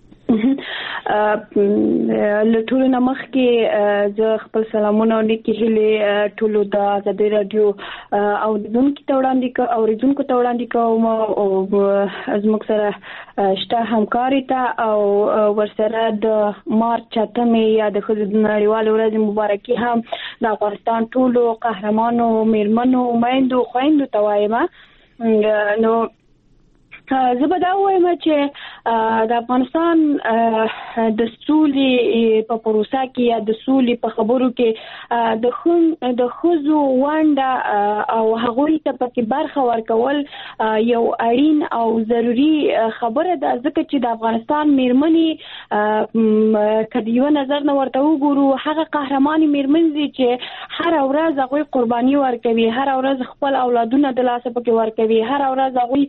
Speaker 23: لټول نمخ کې ز خپل سلامونه لیکي هلي ټولو د آزادۍ رادیو او دونکو ته وړاندې کو او ریدونکو ته وړاندې کوم او زموږ سره شته همکاري ته او ورسره د مارچ اتمې یا د نړیوالې ورځې مبارکي هم د افغانستان ټولو قهرمانو میرمنو میندو خويندو ته وایم. نو زه به دا وایم چې د افغانستان د سولې په پروسه کې یا د سولې په خبرو کې د خون د خزو ونده او هغوی ته پکې برخه ورکول یو اړین او ضروری خبره ده، ځکه چې د افغانستان میرمنې کدی یو نظر نه ورته وګورو، هغه قهرماني میرمن دي چې هر ورځ هغوی قرباني ورکوي، هر ورځ خپل اولادونه د لاسه پکې ورکوي، هر ورځ هغوی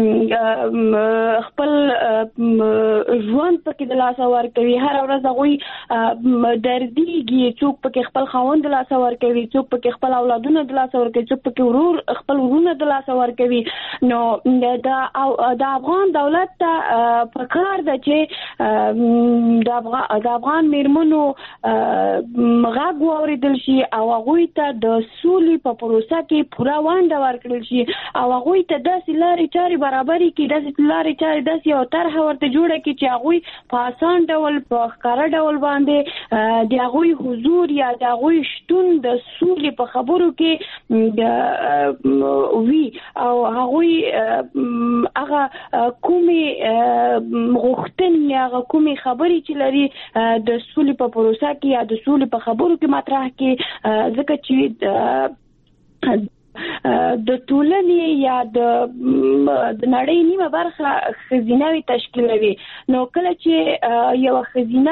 Speaker 23: خپل ژوند پکې د لاسه ورکوي، هر ورځ هغوی دردیږي، څوک پکې خپل خاوند د لاسه ورکوي، څوک پکې خپل اولادونه د لاسه ورکوي، څوک پکې ورور خپل ورونه د لاسه ورکوي. نو د افغان دولت ته پکار ده چې د افغان میرمنو غږ واورېدل شي او هغوی ته د سولې په پروسه کې پوره ونډه ورکړل شي او هغوی ته داسې لارې چارې برابرې کړي، داسې لارې چارې داسې یو طرح طرح ورته جوړه کی چې هغه په آسان ډول په ښکارا ډول باندې د هغه حضور یا د هغه شتون د سولې په خبرو کې وی او هغه هغه کومي غوښتنې هغه کومي خبرې چې لري د سولې په پروسه کې یا د سولې په خبرو کې مطرح کې ځکه چې د ټولنې یا د نړۍ نیمه برخه خزینه تشکیلوي. نو کله چې یو خزینه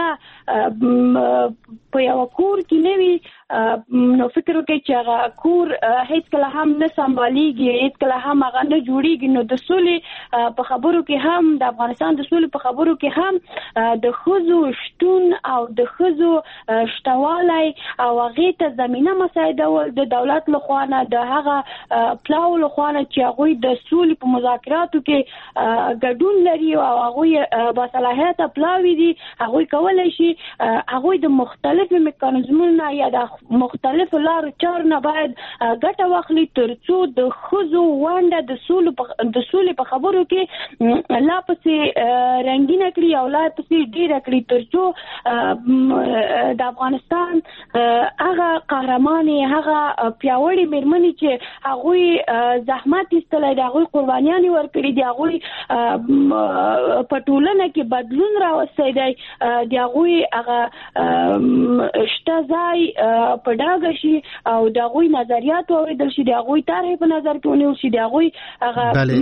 Speaker 23: په یو کور کې نه وي نو فکر وکړئ چې هغه کور هیڅ کله هم نه سمباليږي، هیڅ کله هم هغه نه جوړیږي. نو د سولې په خبرو کې هم د افغانستان د سولې په خبرو کې هم د ښځو شتون او د ښځو شتوالی او هغې ته زمینه مساعدول د دولت لخوا نه د هغه پلاو لخوا نه چې هغوی د سولې په مذاکراتو کې ګډون لري او هغوی باصلاحیته پلاوي دي، هغوی کولی شي هغوی د مختلفو میکانیزمونو یا د مختلفو لارو چارو نه باید ګټه واخلي ترڅو د ښځو ونډه د سولې د سولې په خبرو کې لا پسې رنګینه کړي او لا پسې ډېره کړي ترڅو د افغانستان هغه قهرمانې هغه پیاوړې مېرمنې چې هغوی زحمت ایستلی دی، هغوی قربانیانې ورکړي دي، هغوی په ټولنه کې بدلون راوستی دی، د هغوی هغه شته ځای په ډاګه شي او د هغوی نظریات واورېدل شي، د هغوی طرحې په نظر کې ونیول شي، د هغوی هغه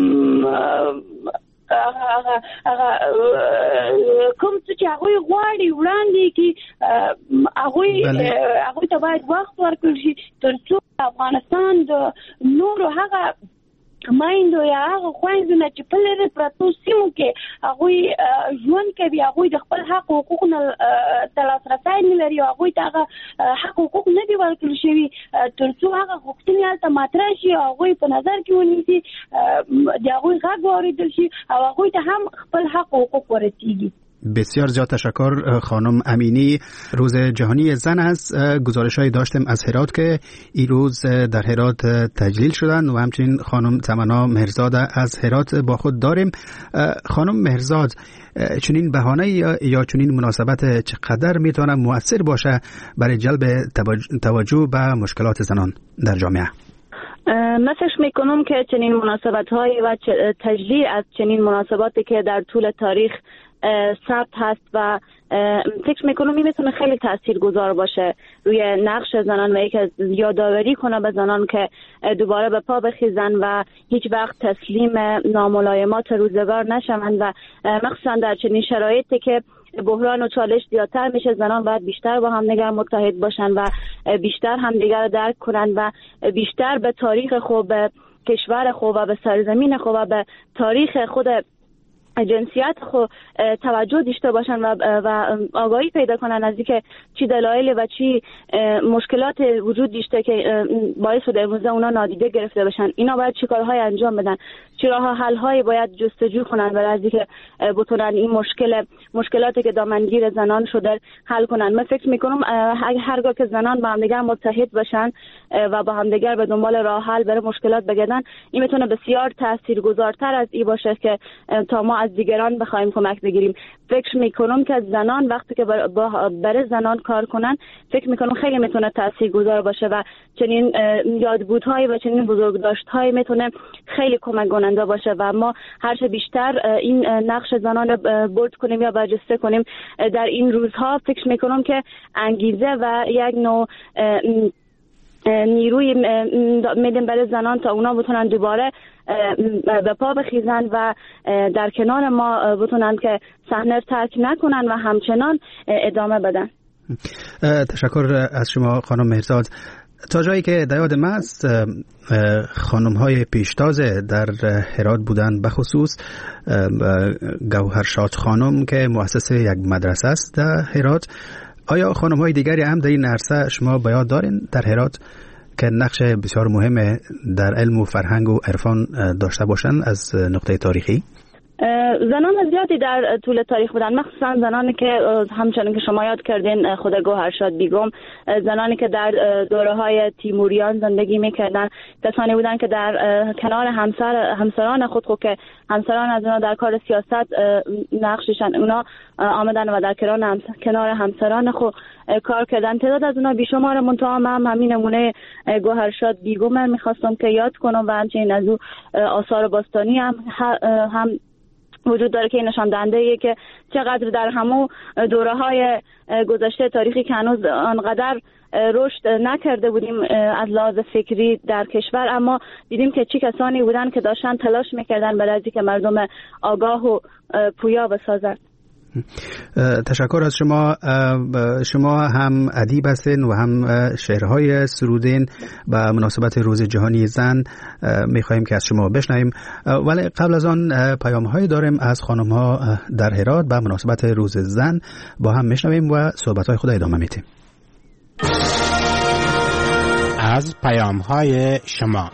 Speaker 23: هغه هغه کوم څه چې هغوی غواړي وړاندې کړي هغوی هغوی ته باید وخت ورکړل شي ترڅو افغانستان د نورو هغه مایندو یا هغه خویندو نه چې په لرې پرتو سیمو کې هغوی ژوند کوي، هغوی د خپل حق او حقوقو نه ته لاسرسی نه لري او هغوی ته هغه حق او حقوق نه دي ورکړل شوي ترڅو هغه غوښتنې هلته مطرح شي او هغوی په نظر کې ونیسي، د هغوی غږ واورېدل شي او هغوی ته هم خپل حق او حقوق ورسیږي.
Speaker 3: بسیار زیاد تشکر خانم امینی. روز جهانی زن است. گزارش‌هایی داشتیم از هرات که این روز در هرات تجلیل شدن و همچنین خانم تمنا مهرزاد از هرات با خود داریم. خانم مهرزاد، چنین بهانه یا چنین مناسبت چقدر میتونه مؤثر باشه برای جلب توجه به مشکلات زنان در جامعه؟
Speaker 5: من فکر میکنم که چنین مناسبت های و تجلیل از چنین مناسباتی که در طول تاریخ ثبت هست و فکر میکنم این میتونه خیلی تاثیرگذار باشه روی نقش زنان و یک از یادآوری کنه به زنان که دوباره به پا بخیزن و هیچ وقت تسلیم ناملایمات روزگار نشوند و مخصوصا در چنین شرایطی که بحران و چالش زیادتر میشه، زنان باید بیشتر با هم دیگر متحد باشن و بیشتر همدیگر رو درک کنن و بیشتر به تاریخ خود، به کشور خود و به سرزمین خود و به تاریخ خود جنسیت خود توجه داشته باشن و و آگاهی پیدا کنن از اینکه چی دلایل و چی مشکلات وجود داشته که باعث شده امروزه اونا نادیده گرفته بشن. اینا باید چی کارهای انجام بدن، چی راه حل هایی باید جستجو کنن برای از اینکه بتونن این مشکل مشکلاتی که دامنگیر زنان شده حل کنن. من فکر میکنم هرگاه که زنان با همدیگر متحد بشن و با همدیگر به دنبال راه حل برای مشکلات بگردن، این میتونه بسیار تاثیرگذارتر از این باشه که تا ما از دیگران بخوایم کمک بگیریم. فکر میکنم که زنان وقتی که برای زنان کار کنن، فکر میکنم خیلی میتونه تاثیرگذار باشه و چنین یادبودهای و چنین بزرگداشت‌های میتونه خیلی کمک کننده باشه و ما هر چه بیشتر این نقش زنان رو برد کنیم یا برجسته کنیم در این روزها، فکر میکنم که انگیزه و یک نوع نیروی میدیم برای زنان تا اونا بتونن دوباره به پا بخیزن و در کنار ما بتونن که صحنه ترک نکنن و همچنان ادامه بدن.
Speaker 3: تشکر از شما خانم مهرزاد. تا جایی که در یاد من است، خانم های پیشتاز در هرات بودن، به خصوص گوهرشاد خانم که مؤسس یک مدرسه است در هرات. آیا خانم های دیگری هم در این عرصه شما به یاد دارین در هرات که نقش بسیار مهم در علم و فرهنگ و عرفان داشته باشند از نقطه تاریخی؟
Speaker 5: زنان زیادی در طول تاریخ بودن، مخصوصا زنانی که همچنان که شما یاد کردین خود گوهرشاد بیگم، زنانی که در دوره های تیموریان زندگی میکردن، کسانی بودن که در کنار همسر همسران خود خود که همسران از اونا در کار سیاست نقششن، اونا آمدن و در کنار کنار همسران خود کار کردن. تعداد از اونا بیشمار، منتها من همین نمونه گوهرشاد بیگم میخواستم که یاد کنم و همچنین از او آثار باستانی هم هم وجود داره که نشان دهنده ایه که چقدر در همو دوره های گذشته تاریخی که هنوز آنقدر رشد نکرده بودیم از لحاظ فکری در کشور، اما دیدیم که چی کسانی بودن که داشتن تلاش میکردن برای اینکه مردم آگاه و پویا بسازند.
Speaker 3: تشکر از شما. شما هم ادیب هستین و هم شعرهای سرودین به مناسبت روز جهانی زن میخواهیم که از شما بشنویم، ولی قبل از آن پیام‌هایی داریم از خانم‌ها در هرات به مناسبت روز زن، با هم میشنویم و صحبت‌های خود ادامه میدیم.
Speaker 6: از پیام‌های شما.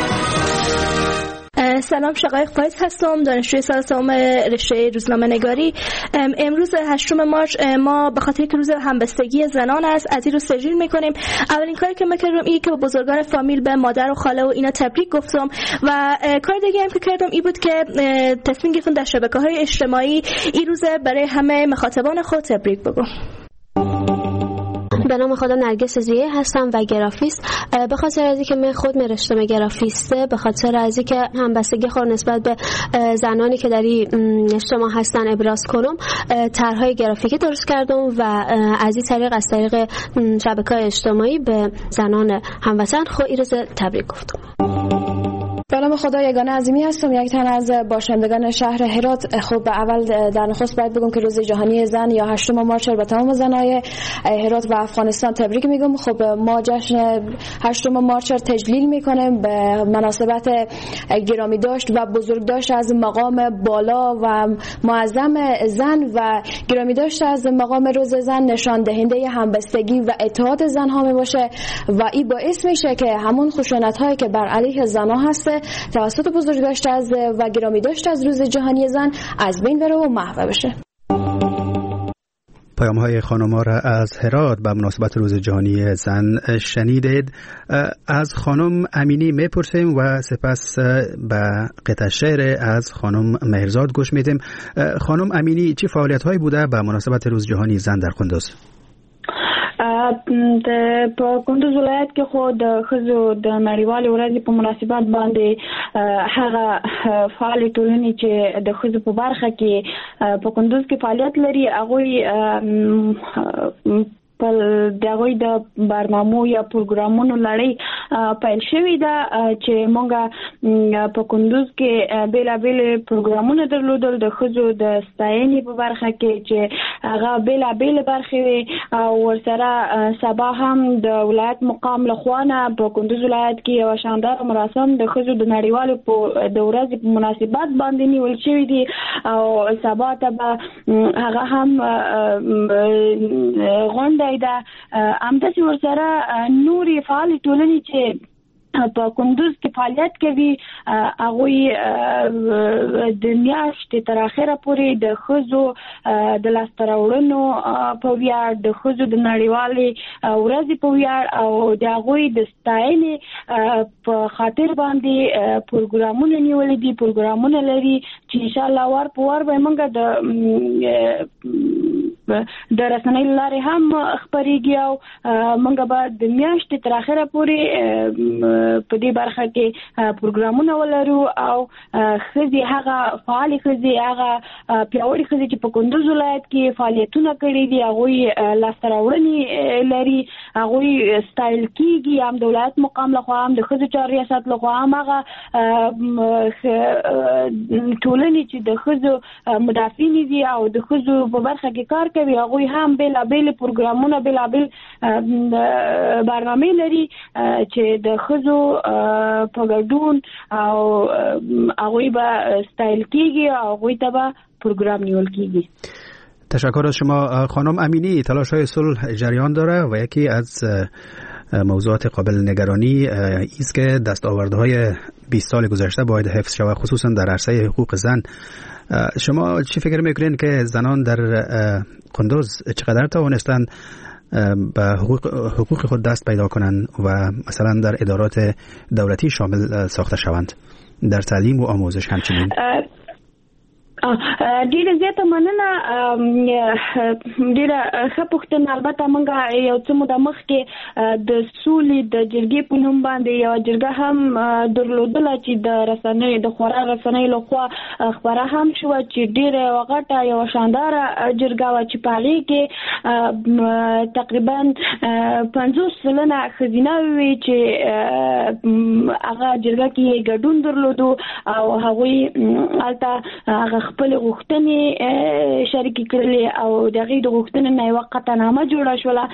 Speaker 7: سلام، شقایق فایز هستم، دانشجوی سال سوم رشته روزنامه نگاری. امروز هشتم مارچ ما به خاطر که روز همبستگی زنان است از این روز سجیل میکنیم. اولین کاری که من کردم اینه که به بزرگان فامیل، به مادر و خاله و اینا تبریک گفتم و کار دیگه هم که کردم این بود که تصمیم گرفتم در شبکه‌های اجتماعی این روز برای همه مخاطبان خود تبریک بگم.
Speaker 8: به نام خدا نرگس زیه هستم و گرافیست. به خاطر از اینکه من خود رشته‌ام گرافیسته، به خاطر از اینکه همبستگی خود نسبت به زنانی که در این اجتماع هستن ابراز کنم، طرح‌های گرافیکی درست کردم و از این طریق از طریق شبکه‌های اجتماعی به زنان هموطن خود این روز تبریک گفتم.
Speaker 24: به نام خدا یگانه عظیمی هستم، یک تن از باشندگان شهر هرات. خب اول در نخست باید بگم که روز جهانی زن یا هشتم مارچ به تمام زنای هرات و افغانستان تبریک میگم. خب ما جشن هشتم مارچ را تجلیل میکنیم به مناسبت گرامی داشت و بزرگ داشت از مقام بالا و معظم زن و گرامی داشت از مقام روز زن نشان دهنده همبستگی و اتحاد زن ها می باشه و این باعث میشه که همون خشونت هایی که بر علیه زن ها هست توسط بزرگ داشت از و گرامی داشت از روز جهانی زن از بین بره و محو بشه.
Speaker 3: پیام های خانم‌ها را از هرات به مناسبت روز جهانی زن شنیدید. از خانم امینی میپرسیم و سپس به قطعه شعر از خانم مهرزاد گوش میدیم. خانم امینی، چه فعالیت هایی بوده به مناسبت روز جهانی زن در کندوز؟
Speaker 23: په کندوز ولایت کې خو د ښځو د نړیوالې ورځې په مناسبت باندې هغه فعال ټولنې چې د ښځو په برخه کې په کندوز کې فعالیت لري، هغوی د هغوی د برنامو یا پروګرامونو لړۍ پیل شوې ده چې موږ په کندوز کې بیلابیل پروګرامونه درلودل د ښځو د ستاینې په برخه کې چې هغه بیلابیل برخې وي او ورسره سبا هم د ولایت مقام لخوا نه په کندوز ولایت کې یو شاندار مراسم د ښځو د نړیوالې د ورځې په مناسبت باندې نیول شوي دي او سبا ته به هغه هم غونډه ده. همداسې ورسره نورې فعالې ټولنې چې په کندوز کې فعالیت کوي، هغوی د میاشتې تر اخره پورې د ښځو د لاسته راوړنو په ویاړ، د ښځو د نړیوالې ورځې په ویاړ او د هغوی د ستاینې په خاطر باندې پروګرامونه نیولي دي، پروګرامونه لري چې انشاءالله وار په وار به موږ د د رسنۍ لارې هم خبرېږي او موږ به د میاشتې تر اخره پورې په دې برخه کې پروګرامونه ولرو او ښځې هغه فعالې ښځې هغه پیاوړې ښځې چې په کندوز ولایت کې فعالیتونه کړي دي، هغوی لاسته راوړنې لري، هغوی ستایل کېږي هم د ولایت مقام لخوا هم د ښځو چارو ریاست لخوا هم هغه ټولنې چې د ښځو مدافعینې دي او د ښځو په برخه کې کار کوي، هغوی هم بیلابیل پروګرامونه بیلابیل برنامې لري چې د ښځو په ګډون او هغوی به ستایل کېږي او هغوی ته به پروګرام نیول کېږي.
Speaker 3: تشکر از شما خانم امینی. تلاش‌های صلح جریان داره و یکی از موضوعات قابل نگرانی است که دستاوردهای بیست سال گذشته باید حفظ شود، خصوصا در عرصه حقوق زن. شما چی فکر میکنین که زنان در قندوز چقدر توانستند به حقوق, حقوق خود دست پیدا کنند و مثلا در ادارات دولتی شامل ساخته شوند، در تعلیم و آموزش همچنین؟
Speaker 23: ډیره زیاته مننه. ډیره ښه پوښتنه. البته موږ یو څه موده مخکې د سولې د جرګې په نوم باندې یوه جرګه هم درلودله چې د رسنیو د خورا رسنیو لخوا خپره هم شوه، چې ډیره یوه غټه یوه شانداره جرګه وه چې په هغې کې تقریبا پنځوس سلنه ښځینه وې چې هغه جرګه کې یې ګډون درلودو او هغوی هلته هغه خپل غوښتنې شریکې کړلې او د هغې د غوښتنې نه یوه قطعنامه جوړه شوله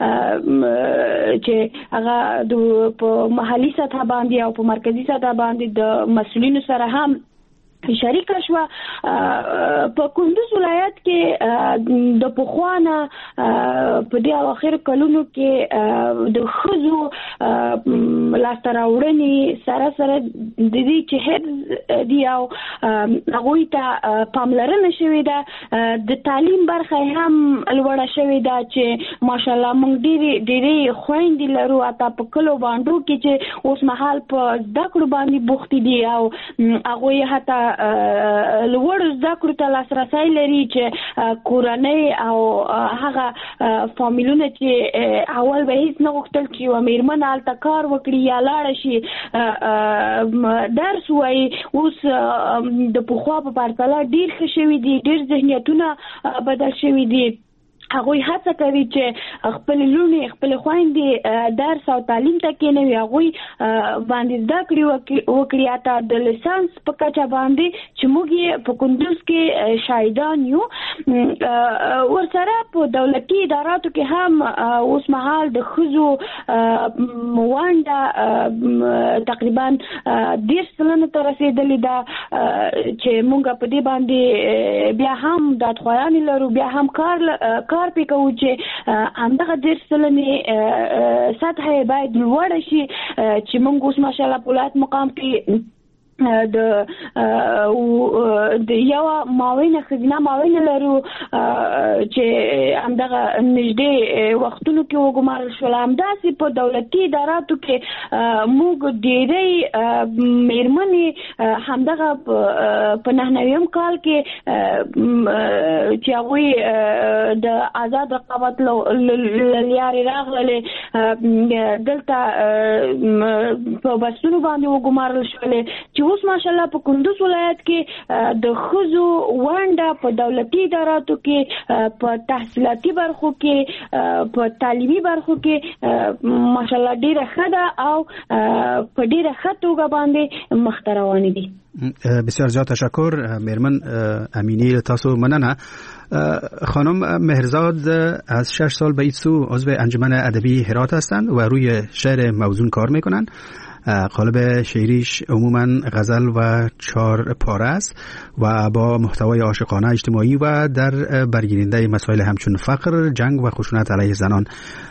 Speaker 23: چې هغه په محلي سطحه باندې او په مرکزي سطحه باندې د مسؤلینو سره هم شریک شوه. په کندوز ولایت کې د پخوانه په دې اواخر کلونو کې د ښځو لاسته راوړنې سره سره د دې چې حفظ دي او هغوی ته پاملرنه شوې ده، د تعلیم برخه هم لوړه شوې ده چې ماشاءالله موږ ډېرې ډېرې خویندې لرو حتی په کلو بانډو کې چې اوس مهال په زده کړو باندې بوختې دي او هغوی حتی لوړ زده کړو ته لاسرسی لري چې کورنۍ او هغه فامیلونه چې اول به هیڅ نه غوښتل چې یوه مېرمن هلته کار وکړي یا لاړه شي درس ووایي، اوس د پخوا په پرتله ډېر ښه شوي دي، ډېر ذهنیتونه بدل شوي دي. هغوی هڅه کوي چې خپل لوڼې خپل خویندې درس او تعلیم ته کېنوي، هغوی باندې زده کړې وکړي حتی د لیسانس په کچه باندې چې موږ یې په کندوز کې شاهدان یو. ورسره په دولتي اداراتو کې هم اوس مهال د ښځو ونډه تقریبا دېرش سلنو ته رسېدلې ده چې موږ په دې باندې بیا هم دادخواهیانې لرو، بیا هم کار کار پې کوو چې همدغه دېرش سلنې سطحه باید لوړه شي چې موږ اوس ماشاءالله په ولایت مقام کې د د یو معاونه ښځینه معاونه لرو چې همدغه نږدې وختونو کې وګمارل شول. همداسې په دولتي اداراتو کې موږ ډېرې مېرمنې همدغه په نهه نویم کال کې چې هغوی د آزاد رقابت له لارې راغللې دلته په بسونو باندې وګمارل شولې چې اوس ماشاءالله په کندوز ولایت کې د ښځو ونډه په دولتي اداراتو کې په تحصیلاتي برخو کې په تعلیمي برخو کې ماشاءالله ډېره ښه ده او په ډېره ښه توګه باندې مخته روانې دي.
Speaker 3: بسیار زیاد تشکر میرمن امینی، تاسو مننه. خانم مهرزاد از شش سال به این سو عضو انجمن ادبی هرات هستند و روی شعر موزون کار میکنند. قالب شعریش عموما غزل و چهار پاره است و با محتوای عاشقانه اجتماعی و در برگیرنده مسائل همچون فقر، جنگ و خشونت علیه زنان.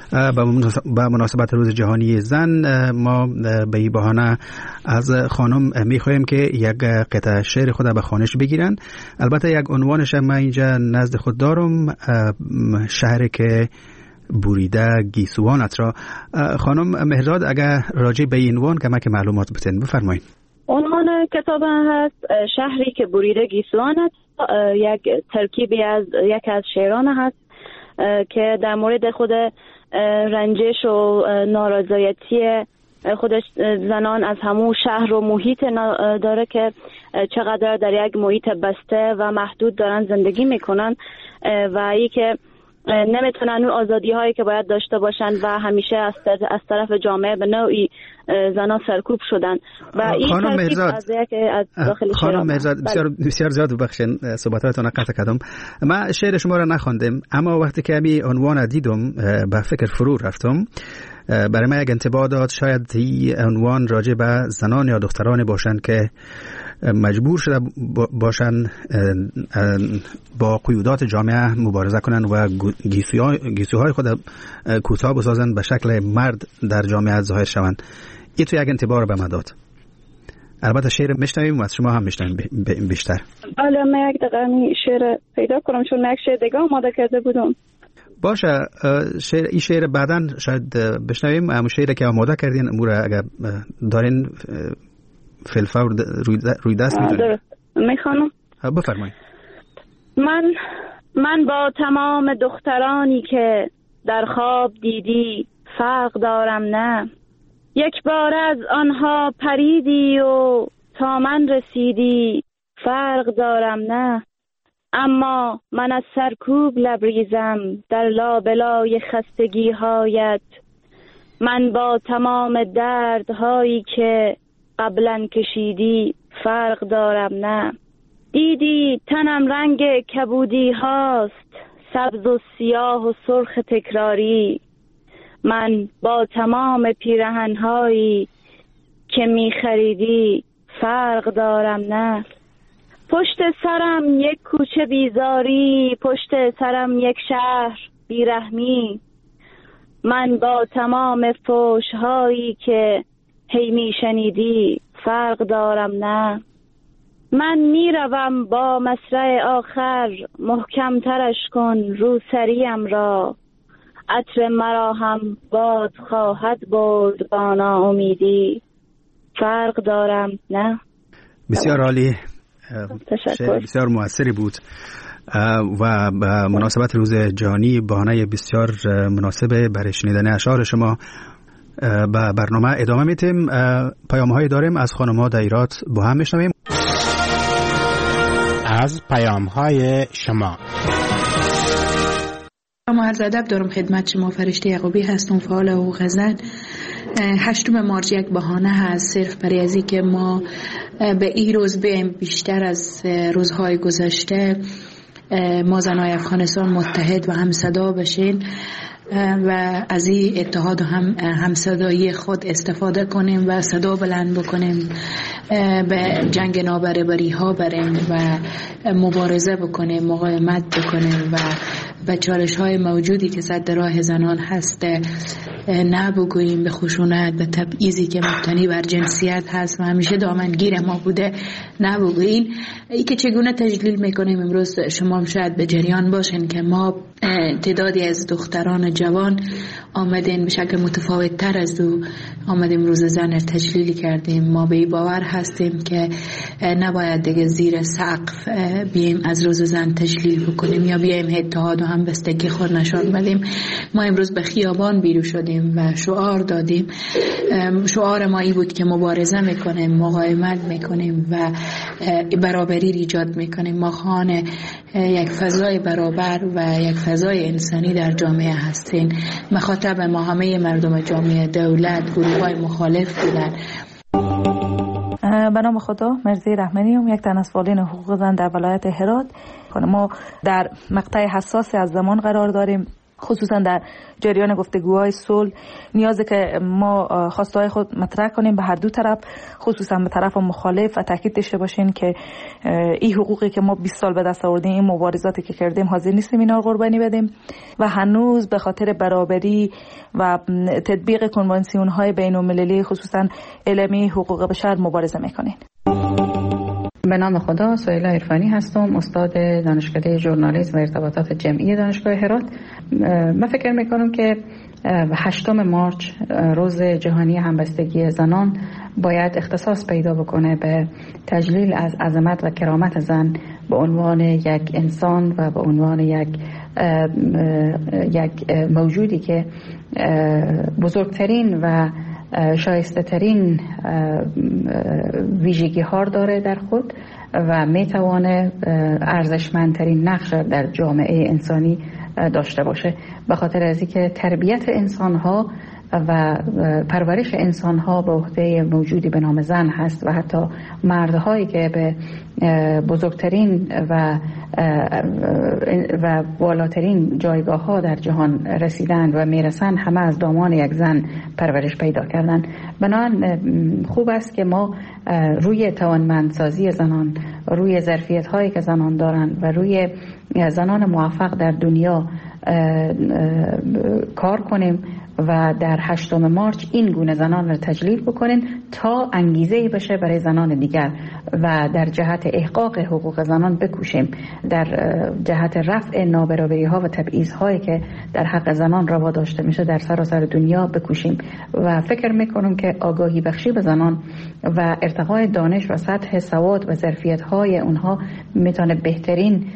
Speaker 3: با مناسبت روز جهانی زن ما به این بهانه از خانم میخواهیم که یک قطعه شعر خود به خوانش بگیرن. البته یک عنوانش من اینجا نزد خود دارم، شهر که بوریده گیسوانت را. خانم مهرزاد اگر راجع به این عنوان کمک معلومات بتین بفرمایید.
Speaker 5: عنوان کتاب هست شهری که بوریده گیسوانت، یک ترکیبی از یک از شعران هست که در مورد خود رنجش و نارضایتی خودش زنان از همون شهر و محیط داره که چقدر در یک محیط بسته و محدود دارن زندگی میکنن و ای که نمیتونن اون آزادی هایی که باید داشته باشن و همیشه از طرف جامعه به نوعی زنان سرکوب شدن و این
Speaker 3: خانم مهرزاد
Speaker 5: از یک از داخل
Speaker 3: خانم مهرزاد بسیار بسیار زیاد ببخشید صحبتاتون قطع کردم. من شعر شما را نخواندم، اما وقتی که می عنوان دیدم به فکر فرو رفتم. برای من یک انطباع داد شاید این عنوان راجع به زنان یا دختران باشند که مجبور شده باشند با قیودات جامعه مبارزه کنند و گیسوهای خود کوتاه بسازند به شکل مرد در جامعه ظاهر شوند. این تو یک انطباع را به من داد. البته شعر میشنویم و از شما هم میشنویم بیشتر.
Speaker 23: بله من یک دقیقه شعر پیدا کنم چون من یک شعر دیگه آماده کرده بودم.
Speaker 3: باشه شعر این شعر بعداً شاید بشنویم. اما شعری که آماده کردین امور اگر دارین فلفور روی دست میتونیم
Speaker 23: میخوانم.
Speaker 3: بفرمایید.
Speaker 5: من من با تمام دخترانی که در خواب دیدی فرق دارم نه. یک بار از آنها پریدی و تا من رسیدی فرق دارم نه. اما من از سرکوب لبریزم در لابلای خستگی هایت. من با تمام دردهایی که قبلا کشیدی فرق دارم نه. دیدی تنم رنگ کبودی هاست، سبز و سیاه و سرخ تکراری. من با تمام پیرهنهایی که می خریدی فرق دارم نه. پشت سرم یک کوچه بیزاری، پشت سرم یک شهر بیرحمی. من با تمام فحش‌هایی که هی می شنیدی فرق دارم نه. من می روم با مصرع آخر، محکم ترش کن روسریم را. عطر مرا هم باد خواهد بود با ناامیدی فرق دارم نه.
Speaker 3: بسیار عالی، بسیار موثری بود و مناسبت روز جهانی بهانه بسیار مناسبه برای شنیدن اشعار شما. با برنامه ادامه میتیم. پیام‌هایی داریم از خانم‌ها در ایرات با هم میشنویم.
Speaker 6: از پیام‌های شما.
Speaker 9: ما عرض ادب دارم خدمت شما. فرشته یعقوبی هستم، فعال حقوق زن. هشتم مارچ یک بهانه هست صرف برای از اینکه ما به این روز بیم بیشتر از روزهای گذشته ما زنای افغانستان متحد و همصدا بشین و از این اتحاد و هم همصدایی خود استفاده کنیم و صدا بلند بکنیم، به جنگ نابرابری ها بریم و مبارزه بکنیم، مقاومت بکنیم و به چالش های موجودی که صد راه زنان هست نه بگوییم، به خشونت، به تبعیضی که مبتنی بر جنسیت هست و همیشه دامنگیر ما بوده نه بگوییم. ای که چگونه تجلیل میکنیم امروز شما هم شاید به جریان باشین که ما تعدادی از دختران جوان آمدین به شکل متفاوت تر از دو آمدیم روز زن تجلیل کردیم. ما به باور هستیم که نباید دیگه زیر سقف بیایم از روز زن تجلیل بکنیم یا بیایم اتحاد و همبستگی خود نشان بدیم. ما امروز به خیابان بیرون شدیم و شعار دادیم. شعار ما ای بود که مبارزه میکنیم، مقاومت میکنیم و برابری ایجاد میکنیم. ما خواهان یک فضای برابر و یک فضای انسانی در جامعه هستیم. مخاطب ما همه مردم جامعه، دولت، گروه‌های مخالف بودن.
Speaker 10: به نام خدا، مرزی رحمانی هم یک تن از فعالین حقوق زن در ولایت هرات. ما در مقطع حساسی از زمان قرار داریم، خصوصا در جریان گفتگوهای صلح. نیازه که ما خواستهای خود مطرح کنیم به هر دو طرف، خصوصا به طرف مخالف، و تاکید داشته باشین که این حقوقی که ما بیست سال به دست آوردیم، این مبارزاتی که کردیم، حاضر نیستیم اینا رو قربانی بدیم و هنوز به خاطر برابری و تطبیق کنوانسیون های بین المللی خصوصا اعلامیه حقوق بشر مبارزه میکنین.
Speaker 13: به نام خدا، سهیلا عرفانی هستم، استاد دانشکده ژورنالیسم و ارتباطات جمعی دانشگاه هرات. من فکر میکنم که هشتم مارچ روز جهانی همبستگی زنان باید اختصاص پیدا بکنه به تجلیل از عظمت و کرامت زن به عنوان یک انسان و به عنوان یک یک موجودی که بزرگترین و شایسته ترین ویژگی ها داره در خود و میتوانه ارزشمندترین نقش در جامعه انسانی داشته باشه. به خاطر از اینکه تربیت انسان ها و پرورش انسان ها به عهده موجودی به نام زن هست و حتی مردهایی که به بزرگترین و و بالاترین جایگاه ها در جهان رسیدن و میرسن، همه از دامان یک زن پرورش پیدا کردن. بنابراین خوب است که ما روی توانمندسازی زنان، روی ظرفیت هایی که زنان دارن و روی زنان موفق در دنیا کار کنیم و در هشتم مارچ این گونه زنان را تجلیل بکنین تا انگیزه بشه برای زنان دیگر و در جهت احقاق حقوق زنان بکوشیم، در جهت رفع نابرابری ها و تبعیض هایی که در حق زنان روا داشته میشه در سراسر دنیا بکوشیم. و فکر میکنم که آگاهی بخشی به زنان و ارتقای دانش و سطح سواد و ظرفیت های اونها میتونه بهترین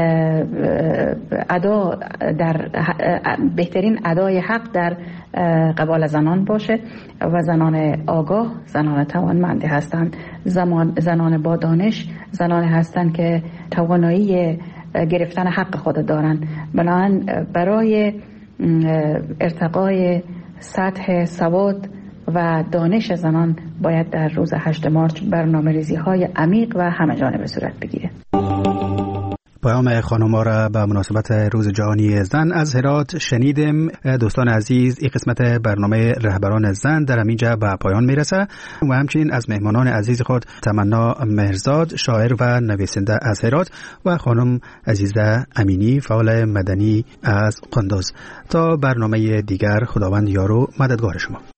Speaker 13: ادا در بهترین ادای حق در قبال زنان باشه و زنان آگاه زنان توانمندی هستند، زنان با دانش زنان هستند که توانایی گرفتن حق خود دارند. بنابراین برای ارتقای سطح سواد و دانش زنان باید در روز هشت مارچ برنامه‌ریزی های عمیق و همه جانبه صورت بگیره.
Speaker 3: پیام خانم‌ها را به مناسبت روز جهانی زن از هرات شنیدیم. دوستان عزیز، این قسمت برنامه رهبران زن در اینجا به پایان میرسه و همچنین از مهمانان عزیز خود تمنا مهرزاد شاعر و نویسنده از هرات و خانم عزیزه امینی فعال مدنی از قندوز. تا برنامه دیگر، خداوند یار و مددگار شما.